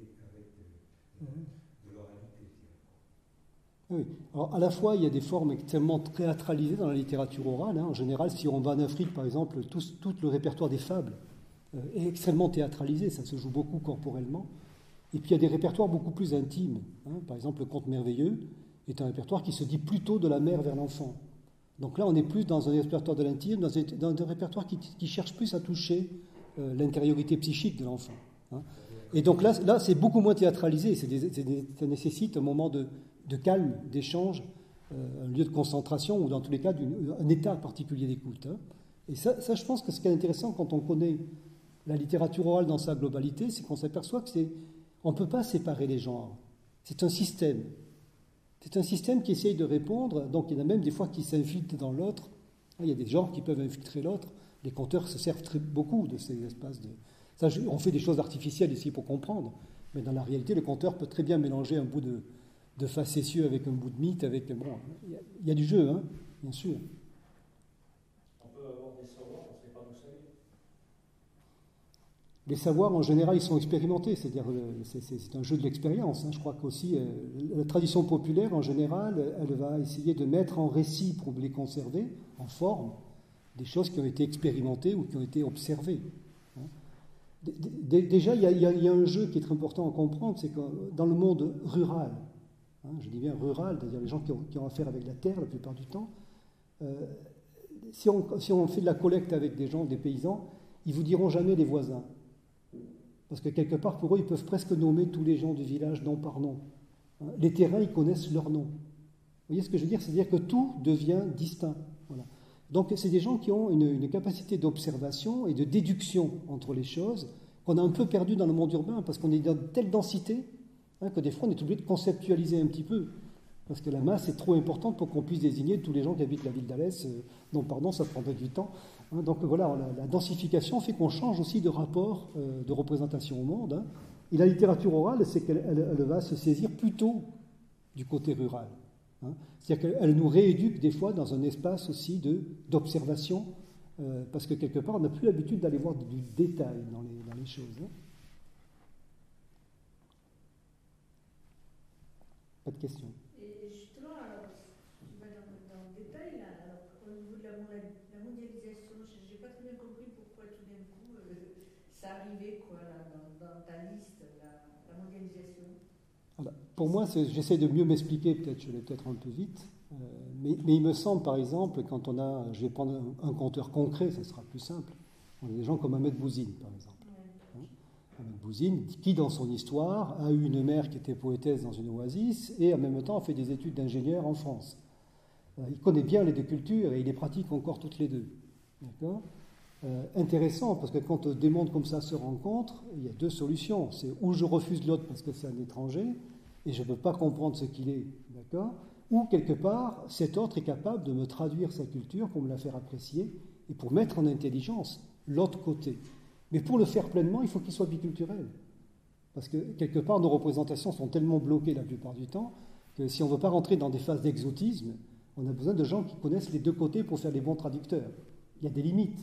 de l'oralité. Oui. Alors, à la fois, il y a des formes extrêmement théâtralisées dans la littérature orale. En général, si on va en Afrique, par exemple, tout le répertoire des fables est extrêmement théâtralisé. Ça se joue beaucoup corporellement. Et puis, il y a des répertoires beaucoup plus intimes. Par exemple, le conte merveilleux est un répertoire qui se dit plutôt de la mère vers l'enfant. Donc là, on est plus dans un répertoire de l'intime, dans un répertoire qui cherche plus à toucher l'intériorité psychique de l'enfant. Et donc là c'est beaucoup moins théâtralisé. Ça nécessite un moment de calme, d'échange, un lieu de concentration ou dans tous les cas un état particulier d'écoute. Et ça, je pense que ce qui est intéressant quand on connaît la littérature orale dans sa globalité, c'est qu'on s'aperçoit qu'on ne peut pas séparer les genres. C'est un système. C'est un système qui essaye de répondre, donc il y en a même des fois qui s'infiltrent dans l'autre. Il y a des genres qui peuvent infiltrer l'autre. Les conteurs se servent beaucoup de ces espaces on fait des choses artificielles ici pour comprendre, mais dans la réalité, le conteur peut très bien mélanger un bout de facétieux avec un bout de mythe, il y a du jeu, bien sûr. On peut avoir des savoirs, on ne sait pas d'où ça Les savoirs, en général, ils sont expérimentés, c'est-à-dire c'est un jeu de l'expérience. Hein. Je crois qu'aussi, la tradition populaire, en général, elle va essayer de mettre en récit pour les conserver, en forme, des choses qui ont été expérimentées ou qui ont été observées. Hein. Déjà, il y a un jeu qui est très important à comprendre, c'est que dans le monde rural, hein, je dis bien rural, c'est-à-dire les gens qui ont affaire avec la terre la plupart du temps, si on fait de la collecte avec des gens, des paysans, ils vous diront jamais les voisins. Parce que quelque part, pour eux, ils peuvent presque nommer tous les gens du village nom par nom. Les terrains, ils connaissent leur nom. Vous voyez ce que je veux dire? C'est-à-dire que tout devient distinct. Voilà. Donc, c'est des gens qui ont une capacité d'observation et de déduction entre les choses qu'on a un peu perdu dans le monde urbain, parce qu'on est dans telle densité que des fois, on est obligé de conceptualiser un petit peu. Parce que la masse est trop importante pour qu'on puisse désigner tous les gens qui habitent la ville d'Alès. Non, pardon, ça prendrait du temps. Donc voilà, la densification fait qu'on change aussi de rapport de représentation au monde. Hein. Et la littérature orale, c'est qu'elle va se saisir plutôt du côté rural. Hein. C'est-à-dire qu'elle nous rééduque des fois dans un espace aussi d'observation, parce que quelque part, on n'a plus l'habitude d'aller voir du détail dans les choses. Hein. Pas de questions. Et justement, alors, tu vas dans le détail, là, alors, au niveau de la mondialisation, je n'ai pas très bien compris pourquoi tout d'un coup ça arrivait quoi, là, dans ta liste, la mondialisation. Alors, pour moi, j'essaie de mieux m'expliquer, peut-être je vais peut-être un peu vite, mais il me semble, par exemple, quand on a, je vais prendre un conteur concret, ça sera plus simple, on a des gens comme Ahmed Bouzine, par exemple. Ahmed Bouzine, qui dans son histoire a eu une mère qui était poétesse dans une oasis et en même temps a fait des études d'ingénieur en France. Il connaît bien les deux cultures et il les pratique encore toutes les deux. D'accord ? Intéressant, parce que quand deux mondes comme ça se rencontrent, il y a deux solutions. C'est ou je refuse l'autre parce que c'est un étranger et je ne peux pas comprendre ce qu'il est, d'accord ? Ou quelque part, cet autre est capable de me traduire sa culture pour me la faire apprécier et pour mettre en intelligence l'autre côté. Mais pour le faire pleinement, il faut qu'il soit biculturel. Parce que quelque part, nos représentations sont tellement bloquées la plupart du temps que si on ne veut pas rentrer dans des phases d'exotisme, on a besoin de gens qui connaissent les deux côtés pour faire les bons traducteurs. Il y a des limites.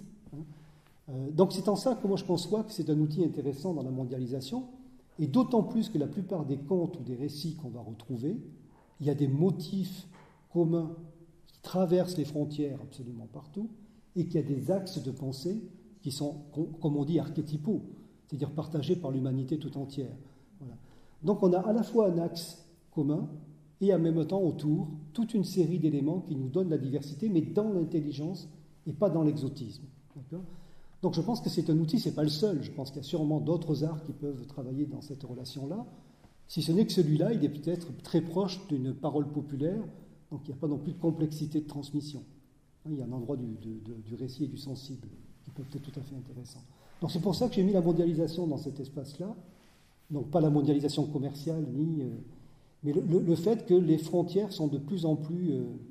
Donc c'est en ça que moi je conçois que c'est un outil intéressant dans la mondialisation, et d'autant plus que la plupart des contes ou des récits qu'on va retrouver, il y a des motifs communs qui traversent les frontières absolument partout, et qu'il y a des axes de pensée qui sont, comme on dit, archétypaux, c'est-à-dire partagés par l'humanité tout entière. Voilà. Donc on a à la fois un axe commun, et en même temps autour, toute une série d'éléments qui nous donnent la diversité, mais dans l'intelligence et pas dans l'exotisme. D'accord ? Donc je pense que c'est un outil, ce n'est pas le seul. Je pense qu'il y a sûrement d'autres arts qui peuvent travailler dans cette relation-là. Si ce n'est que celui-là, il est peut-être très proche d'une parole populaire, donc il n'y a pas non plus de complexité de transmission. Il y a un endroit du récit et du sensible qui peut être tout à fait intéressant. Donc c'est pour ça que j'ai mis la mondialisation dans cet espace-là. Donc pas la mondialisation commerciale, mais le fait que les frontières sont de plus en plus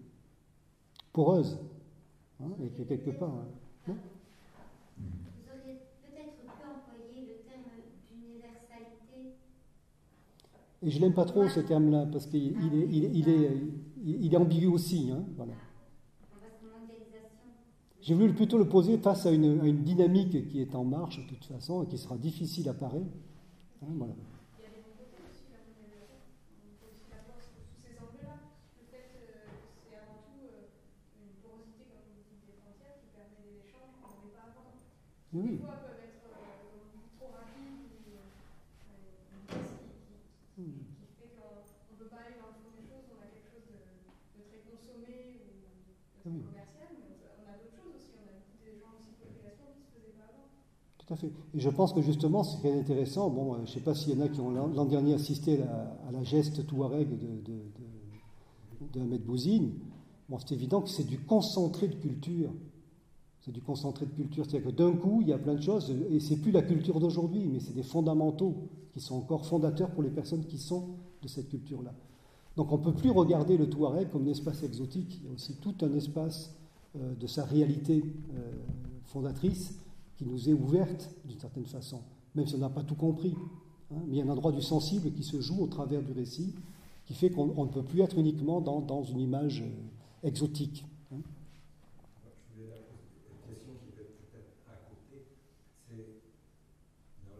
poreuses. Et que quelque part... non ? Vous auriez peut-être pu employer le terme d'universalité. Et je n'aime pas trop ce terme-là, parce qu'il est ambigu aussi. Hein, voilà. J'ai voulu plutôt le poser face à une dynamique qui est en marche, de toute façon, et qui sera difficile à parer. Hein, voilà. Il y a des bons côtés aussi, la mondialisation. On peut aussi la voir sous ces angles-là. Le fait que c'est avant tout une porosité, comme vous dites, des frontières qui permet des échanges qu'on n'avait pas avant. Oui. Des fois, peuvent être trop rapides, ou une vitesse qui fait qu'on ne peut pas aller dans le fond des choses. On a quelque chose de très consommé ou de très commercial, mais on a d'autres choses aussi. On a beaucoup d'échanges aussi de population qui ne se faisaient pas avant. Tout à fait. Et je pense que justement, c'est très intéressant. Bon, je ne sais pas s'il y en a qui ont l'an dernier assisté à la geste touareg de Ahmed Bouzine. Bon, c'est évident que c'est du concentré de culture. C'est du concentré de culture. C'est-à-dire que d'un coup, il y a plein de choses, et c'est plus la culture d'aujourd'hui, mais c'est des fondamentaux qui sont encore fondateurs pour les personnes qui sont de cette culture-là. Donc on ne peut plus regarder le Touareg comme un espace exotique. Il y a aussi tout un espace de sa réalité fondatrice qui nous est ouverte d'une certaine façon, même si on n'a pas tout compris. Hein, mais il y a un endroit du sensible qui se joue au travers du récit, qui fait qu'on ne peut plus être uniquement dans une image exotique. Hein. Je voulais la question qui peut être à côté, c'est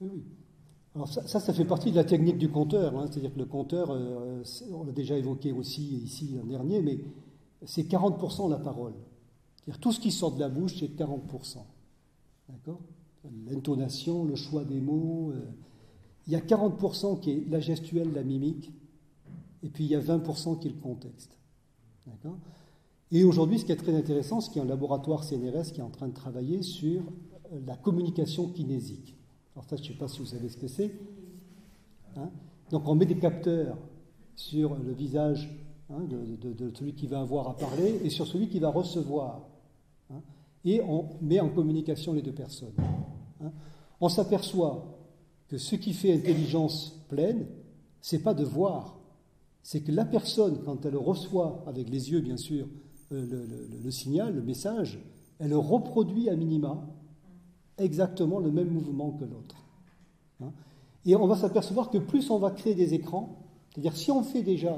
Oui, oui. Alors ça fait partie de la technique du conteur, hein. C'est-à-dire que le conteur, on l'a déjà évoqué aussi ici l'an dernier, mais c'est 40% la parole. C'est-à-dire tout ce qui sort de la bouche, c'est 40%. D'accord ? L'intonation, le choix des mots. Il y a 40% qui est la gestuelle, la mimique, et puis il y a 20% qui est le contexte. D'accord ? Et aujourd'hui, ce qui est très intéressant, c'est qu'il y a un laboratoire CNRS qui est en train de travailler sur la communication kinésique. Alors ça, je ne sais pas si vous savez ce que c'est. Hein ? Donc on met des capteurs sur le visage, hein, de celui qui va avoir à parler et sur celui qui va recevoir. Hein ? Et on met en communication les deux personnes. Hein ? On s'aperçoit que ce qui fait intelligence pleine, c'est pas de voir, c'est que la personne, quand elle reçoit, avec les yeux bien sûr, le signal, le message, elle reproduit à minima exactement le même mouvement que l'autre. Hein ? Et on va s'apercevoir que plus on va créer des écrans, c'est-à-dire si on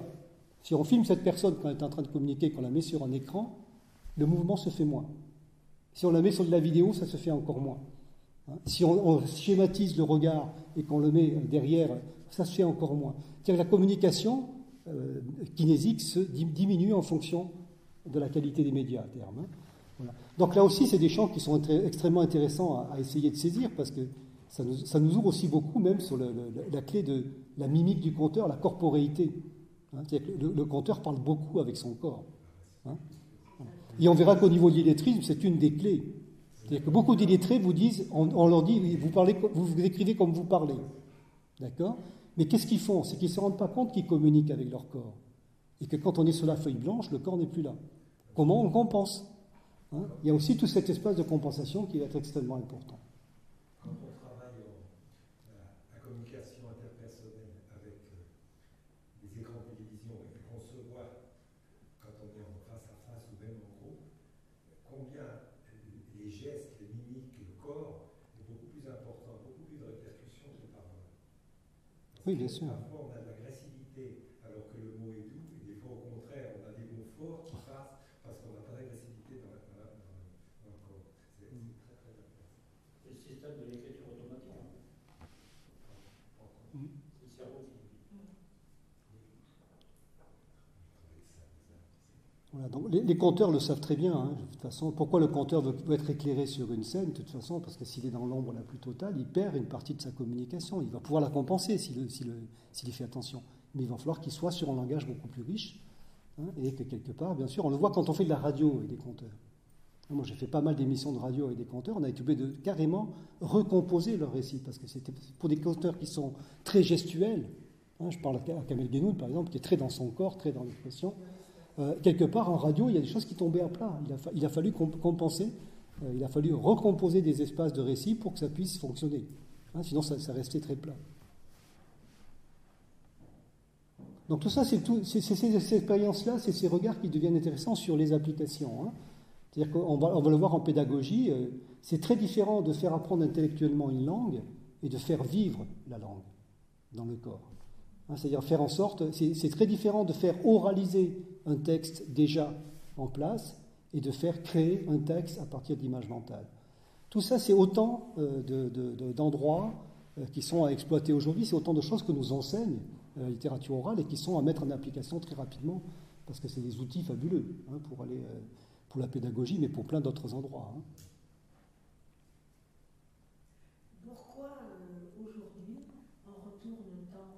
filme cette personne quand elle est en train de communiquer, qu'on la met sur un écran, le mouvement se fait moins. Si on la met sur de la vidéo, ça se fait encore moins. Hein ? Si on schématise le regard et qu'on le met derrière, ça se fait encore moins. C'est-à-dire que la communication kinésique se diminue en fonction de la qualité des médias à terme. Hein ? Voilà. Donc là aussi, c'est des champs qui sont extrêmement intéressants à essayer de saisir parce que ça nous ouvre aussi beaucoup même sur la clé de la mimique du conteur, la corporéité. Hein, c'est-à-dire que le conteur parle beaucoup avec son corps. Hein. Et on verra qu'au niveau de l'illettrisme, c'est une des clés. C'est-à-dire que beaucoup d'illettrés vous disent, on leur dit, vous écrivez comme vous parlez. D'accord ? Mais qu'est-ce qu'ils font ? C'est qu'ils ne se rendent pas compte qu'ils communiquent avec leur corps. Et que quand on est sur la feuille blanche, le corps n'est plus là. Comment on compense ? Hein ? Il y a aussi tout cet espace de compensation qui va être extrêmement important. Quand on travaille la communication interpersonnelle avec des écrans de télévision et qu'on se voit quand on est en face à face ou même en groupe, combien les gestes, les mimiques, le corps est beaucoup plus important, beaucoup plus de répercussions que les paroles. Oui, bien sûr. Parfois on a de l'agressivité alors que le mot est doux, et des fois au contraire on a des mots forts qui passent parce qu'on n'a pas d'agressivité dans le corps. C'est très très important. C'est le système de l'écriture automatique. Hein. C'est le cerveau qui. Voilà, donc les conteurs le savent très bien. Hein, de toute façon, pourquoi le conteur veut être éclairé sur une scène ? De toute façon, parce que s'il est dans l'ombre la plus totale, il perd une partie de sa communication. Il va pouvoir la compenser s'il y fait attention. Mais il va falloir qu'il soit sur un langage beaucoup plus riche, hein, et que quelque part, bien sûr, on le voit quand on fait de la radio avec des conteurs. Moi, j'ai fait pas mal d'émissions de radio avec des conteurs. On a été obligé de carrément recomposer leur récit, parce que c'était pour des conteurs qui sont très gestuels. Hein, je parle à Kamel Guénoud, par exemple, qui est très dans son corps, très dans l'expression. Quelque part, en radio, il y a des choses qui tombaient à plat. Il a fallu compenser, il a fallu recomposer des espaces de récit pour que ça puisse fonctionner. Hein, sinon, ça restait très plat. Donc tout ça, c'est ces expériences-là, c'est ces regards qui deviennent intéressants sur les applications. Hein. C'est-à-dire qu'on va le voir en pédagogie, c'est très différent de faire apprendre intellectuellement une langue et de faire vivre la langue dans le corps. Hein, c'est-à-dire faire en sorte, c'est très différent de faire oraliser un texte déjà en place et de faire créer un texte à partir d'images mentales. Tout ça, c'est autant d'endroits qui sont à exploiter aujourd'hui, c'est autant de choses que nous enseigne la littérature orale et qui sont à mettre en application très rapidement, parce que c'est des outils fabuleux, hein, pour la pédagogie, mais pour plein d'autres endroits. Hein. Pourquoi aujourd'hui on retourne le temps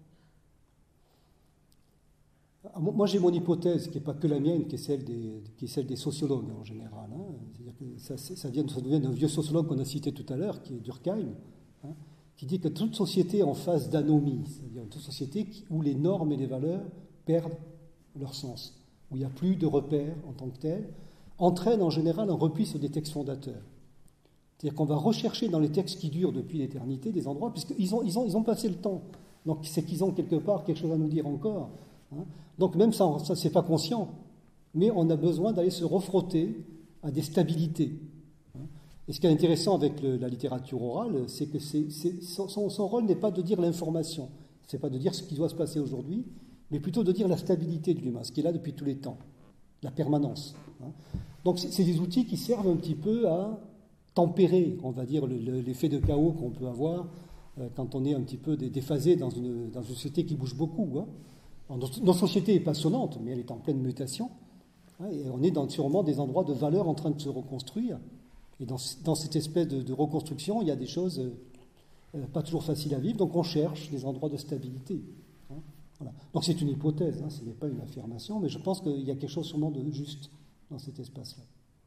au conte ? Moi, j'ai mon hypothèse, qui n'est pas que la mienne, qui est celle des sociologues en général. Hein. C'est-à-dire que ça vient d'un vieux sociologue qu'on a cité tout à l'heure, qui est Durkheim, hein, qui dit que toute société en phase d'anomie, c'est-à-dire toute société où les normes et les valeurs perdent leur sens, où il n'y a plus de repères en tant que tels, entraîne en général un repli sur des textes fondateurs. C'est-à-dire qu'on va rechercher dans les textes qui durent depuis l'éternité des endroits, puisqu'ils ont passé le temps. Donc c'est qu'ils ont quelque part quelque chose à nous dire encore. Hein. Donc même ça c'est pas conscient, mais on a besoin d'aller se refrotter à des stabilités. Hein. Et ce qui est intéressant avec la littérature orale, c'est que son rôle n'est pas de dire l'information, c'est pas de dire ce qui doit se passer aujourd'hui, mais plutôt de dire la stabilité de l'humain, ce qui est là depuis tous les temps, la permanence. Hein. Donc c'est des outils qui servent un petit peu à tempérer, on va dire, l'effet de chaos qu'on peut avoir quand on est un petit peu déphasé dans une société qui bouge beaucoup. Hein. Notre société est passionnante, mais elle est en pleine mutation. Hein, et on est sûrement des endroits de valeur en train de se reconstruire. Et dans cette espèce de reconstruction, il y a des choses pas toujours faciles à vivre, donc on cherche des endroits de stabilité. Hein. Voilà. Donc c'est une hypothèse, hein, ce n'est pas une affirmation, mais je pense qu'il y a quelque chose sûrement de juste dans cet espace-là.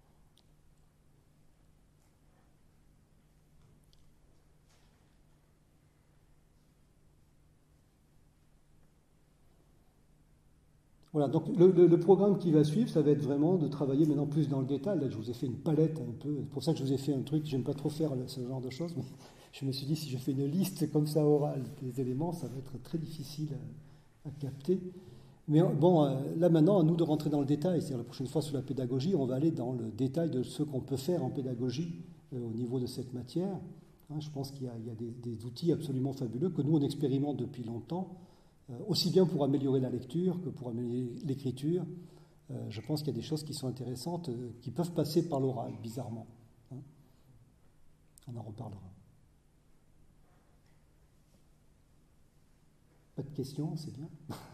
Voilà, donc le programme qui va suivre, ça va être vraiment de travailler maintenant plus dans le détail. Là, je vous ai fait une palette un peu, c'est pour ça que je vous ai fait un truc, j'aime pas trop faire ce genre de choses, mais je me suis dit, si je fais une liste comme ça orale des éléments, ça va être très difficile à capter. Mais bon, là maintenant, à nous de rentrer dans le détail. C'est-à-dire la prochaine fois sur la pédagogie, on va aller dans le détail de ce qu'on peut faire en pédagogie au niveau de cette matière. Hein, je pense qu'il y a des outils absolument fabuleux que nous, on expérimente depuis longtemps, aussi bien pour améliorer la lecture que pour améliorer l'écriture. Je pense qu'il y a des choses qui sont intéressantes, qui peuvent passer par l'oral, bizarrement. Hein. On en reparlera. Pas de questions, c'est bien.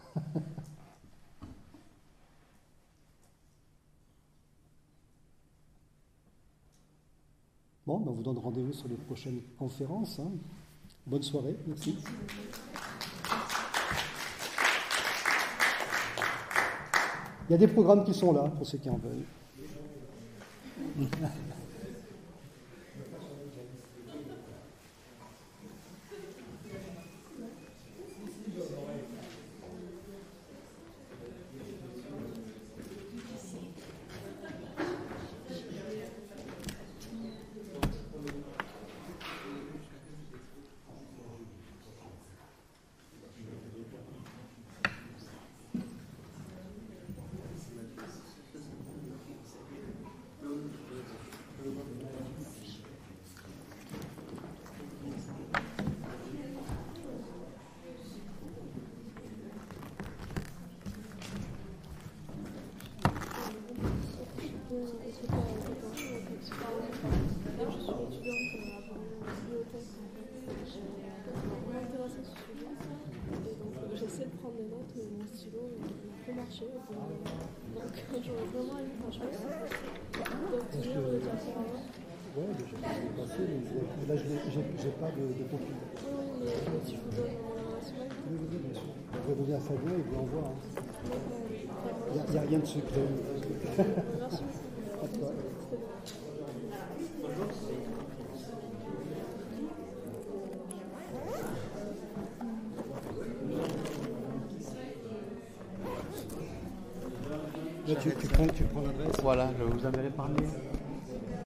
Bon, ben on vous donne rendez-vous sur les prochaines conférences. Hein. Bonne soirée, merci. Il y a des programmes qui sont là, pour ceux qui en veulent. J'essaie de prendre des notes, mais mon stylo il n'a pas marché. Donc j'aurais vraiment aimé d'obtenir le diaporama. Oui, j'ai passé, mais là j'ai pas de copie. Oui, mais tu vous donnes un slide. Oui, bien sûr. Je vais donner à Fabien et vous l'envoie. Il n'y a rien de secret. Merci beaucoup. Là, tu prends l'adresse. Voilà, je vous enverrai par mail.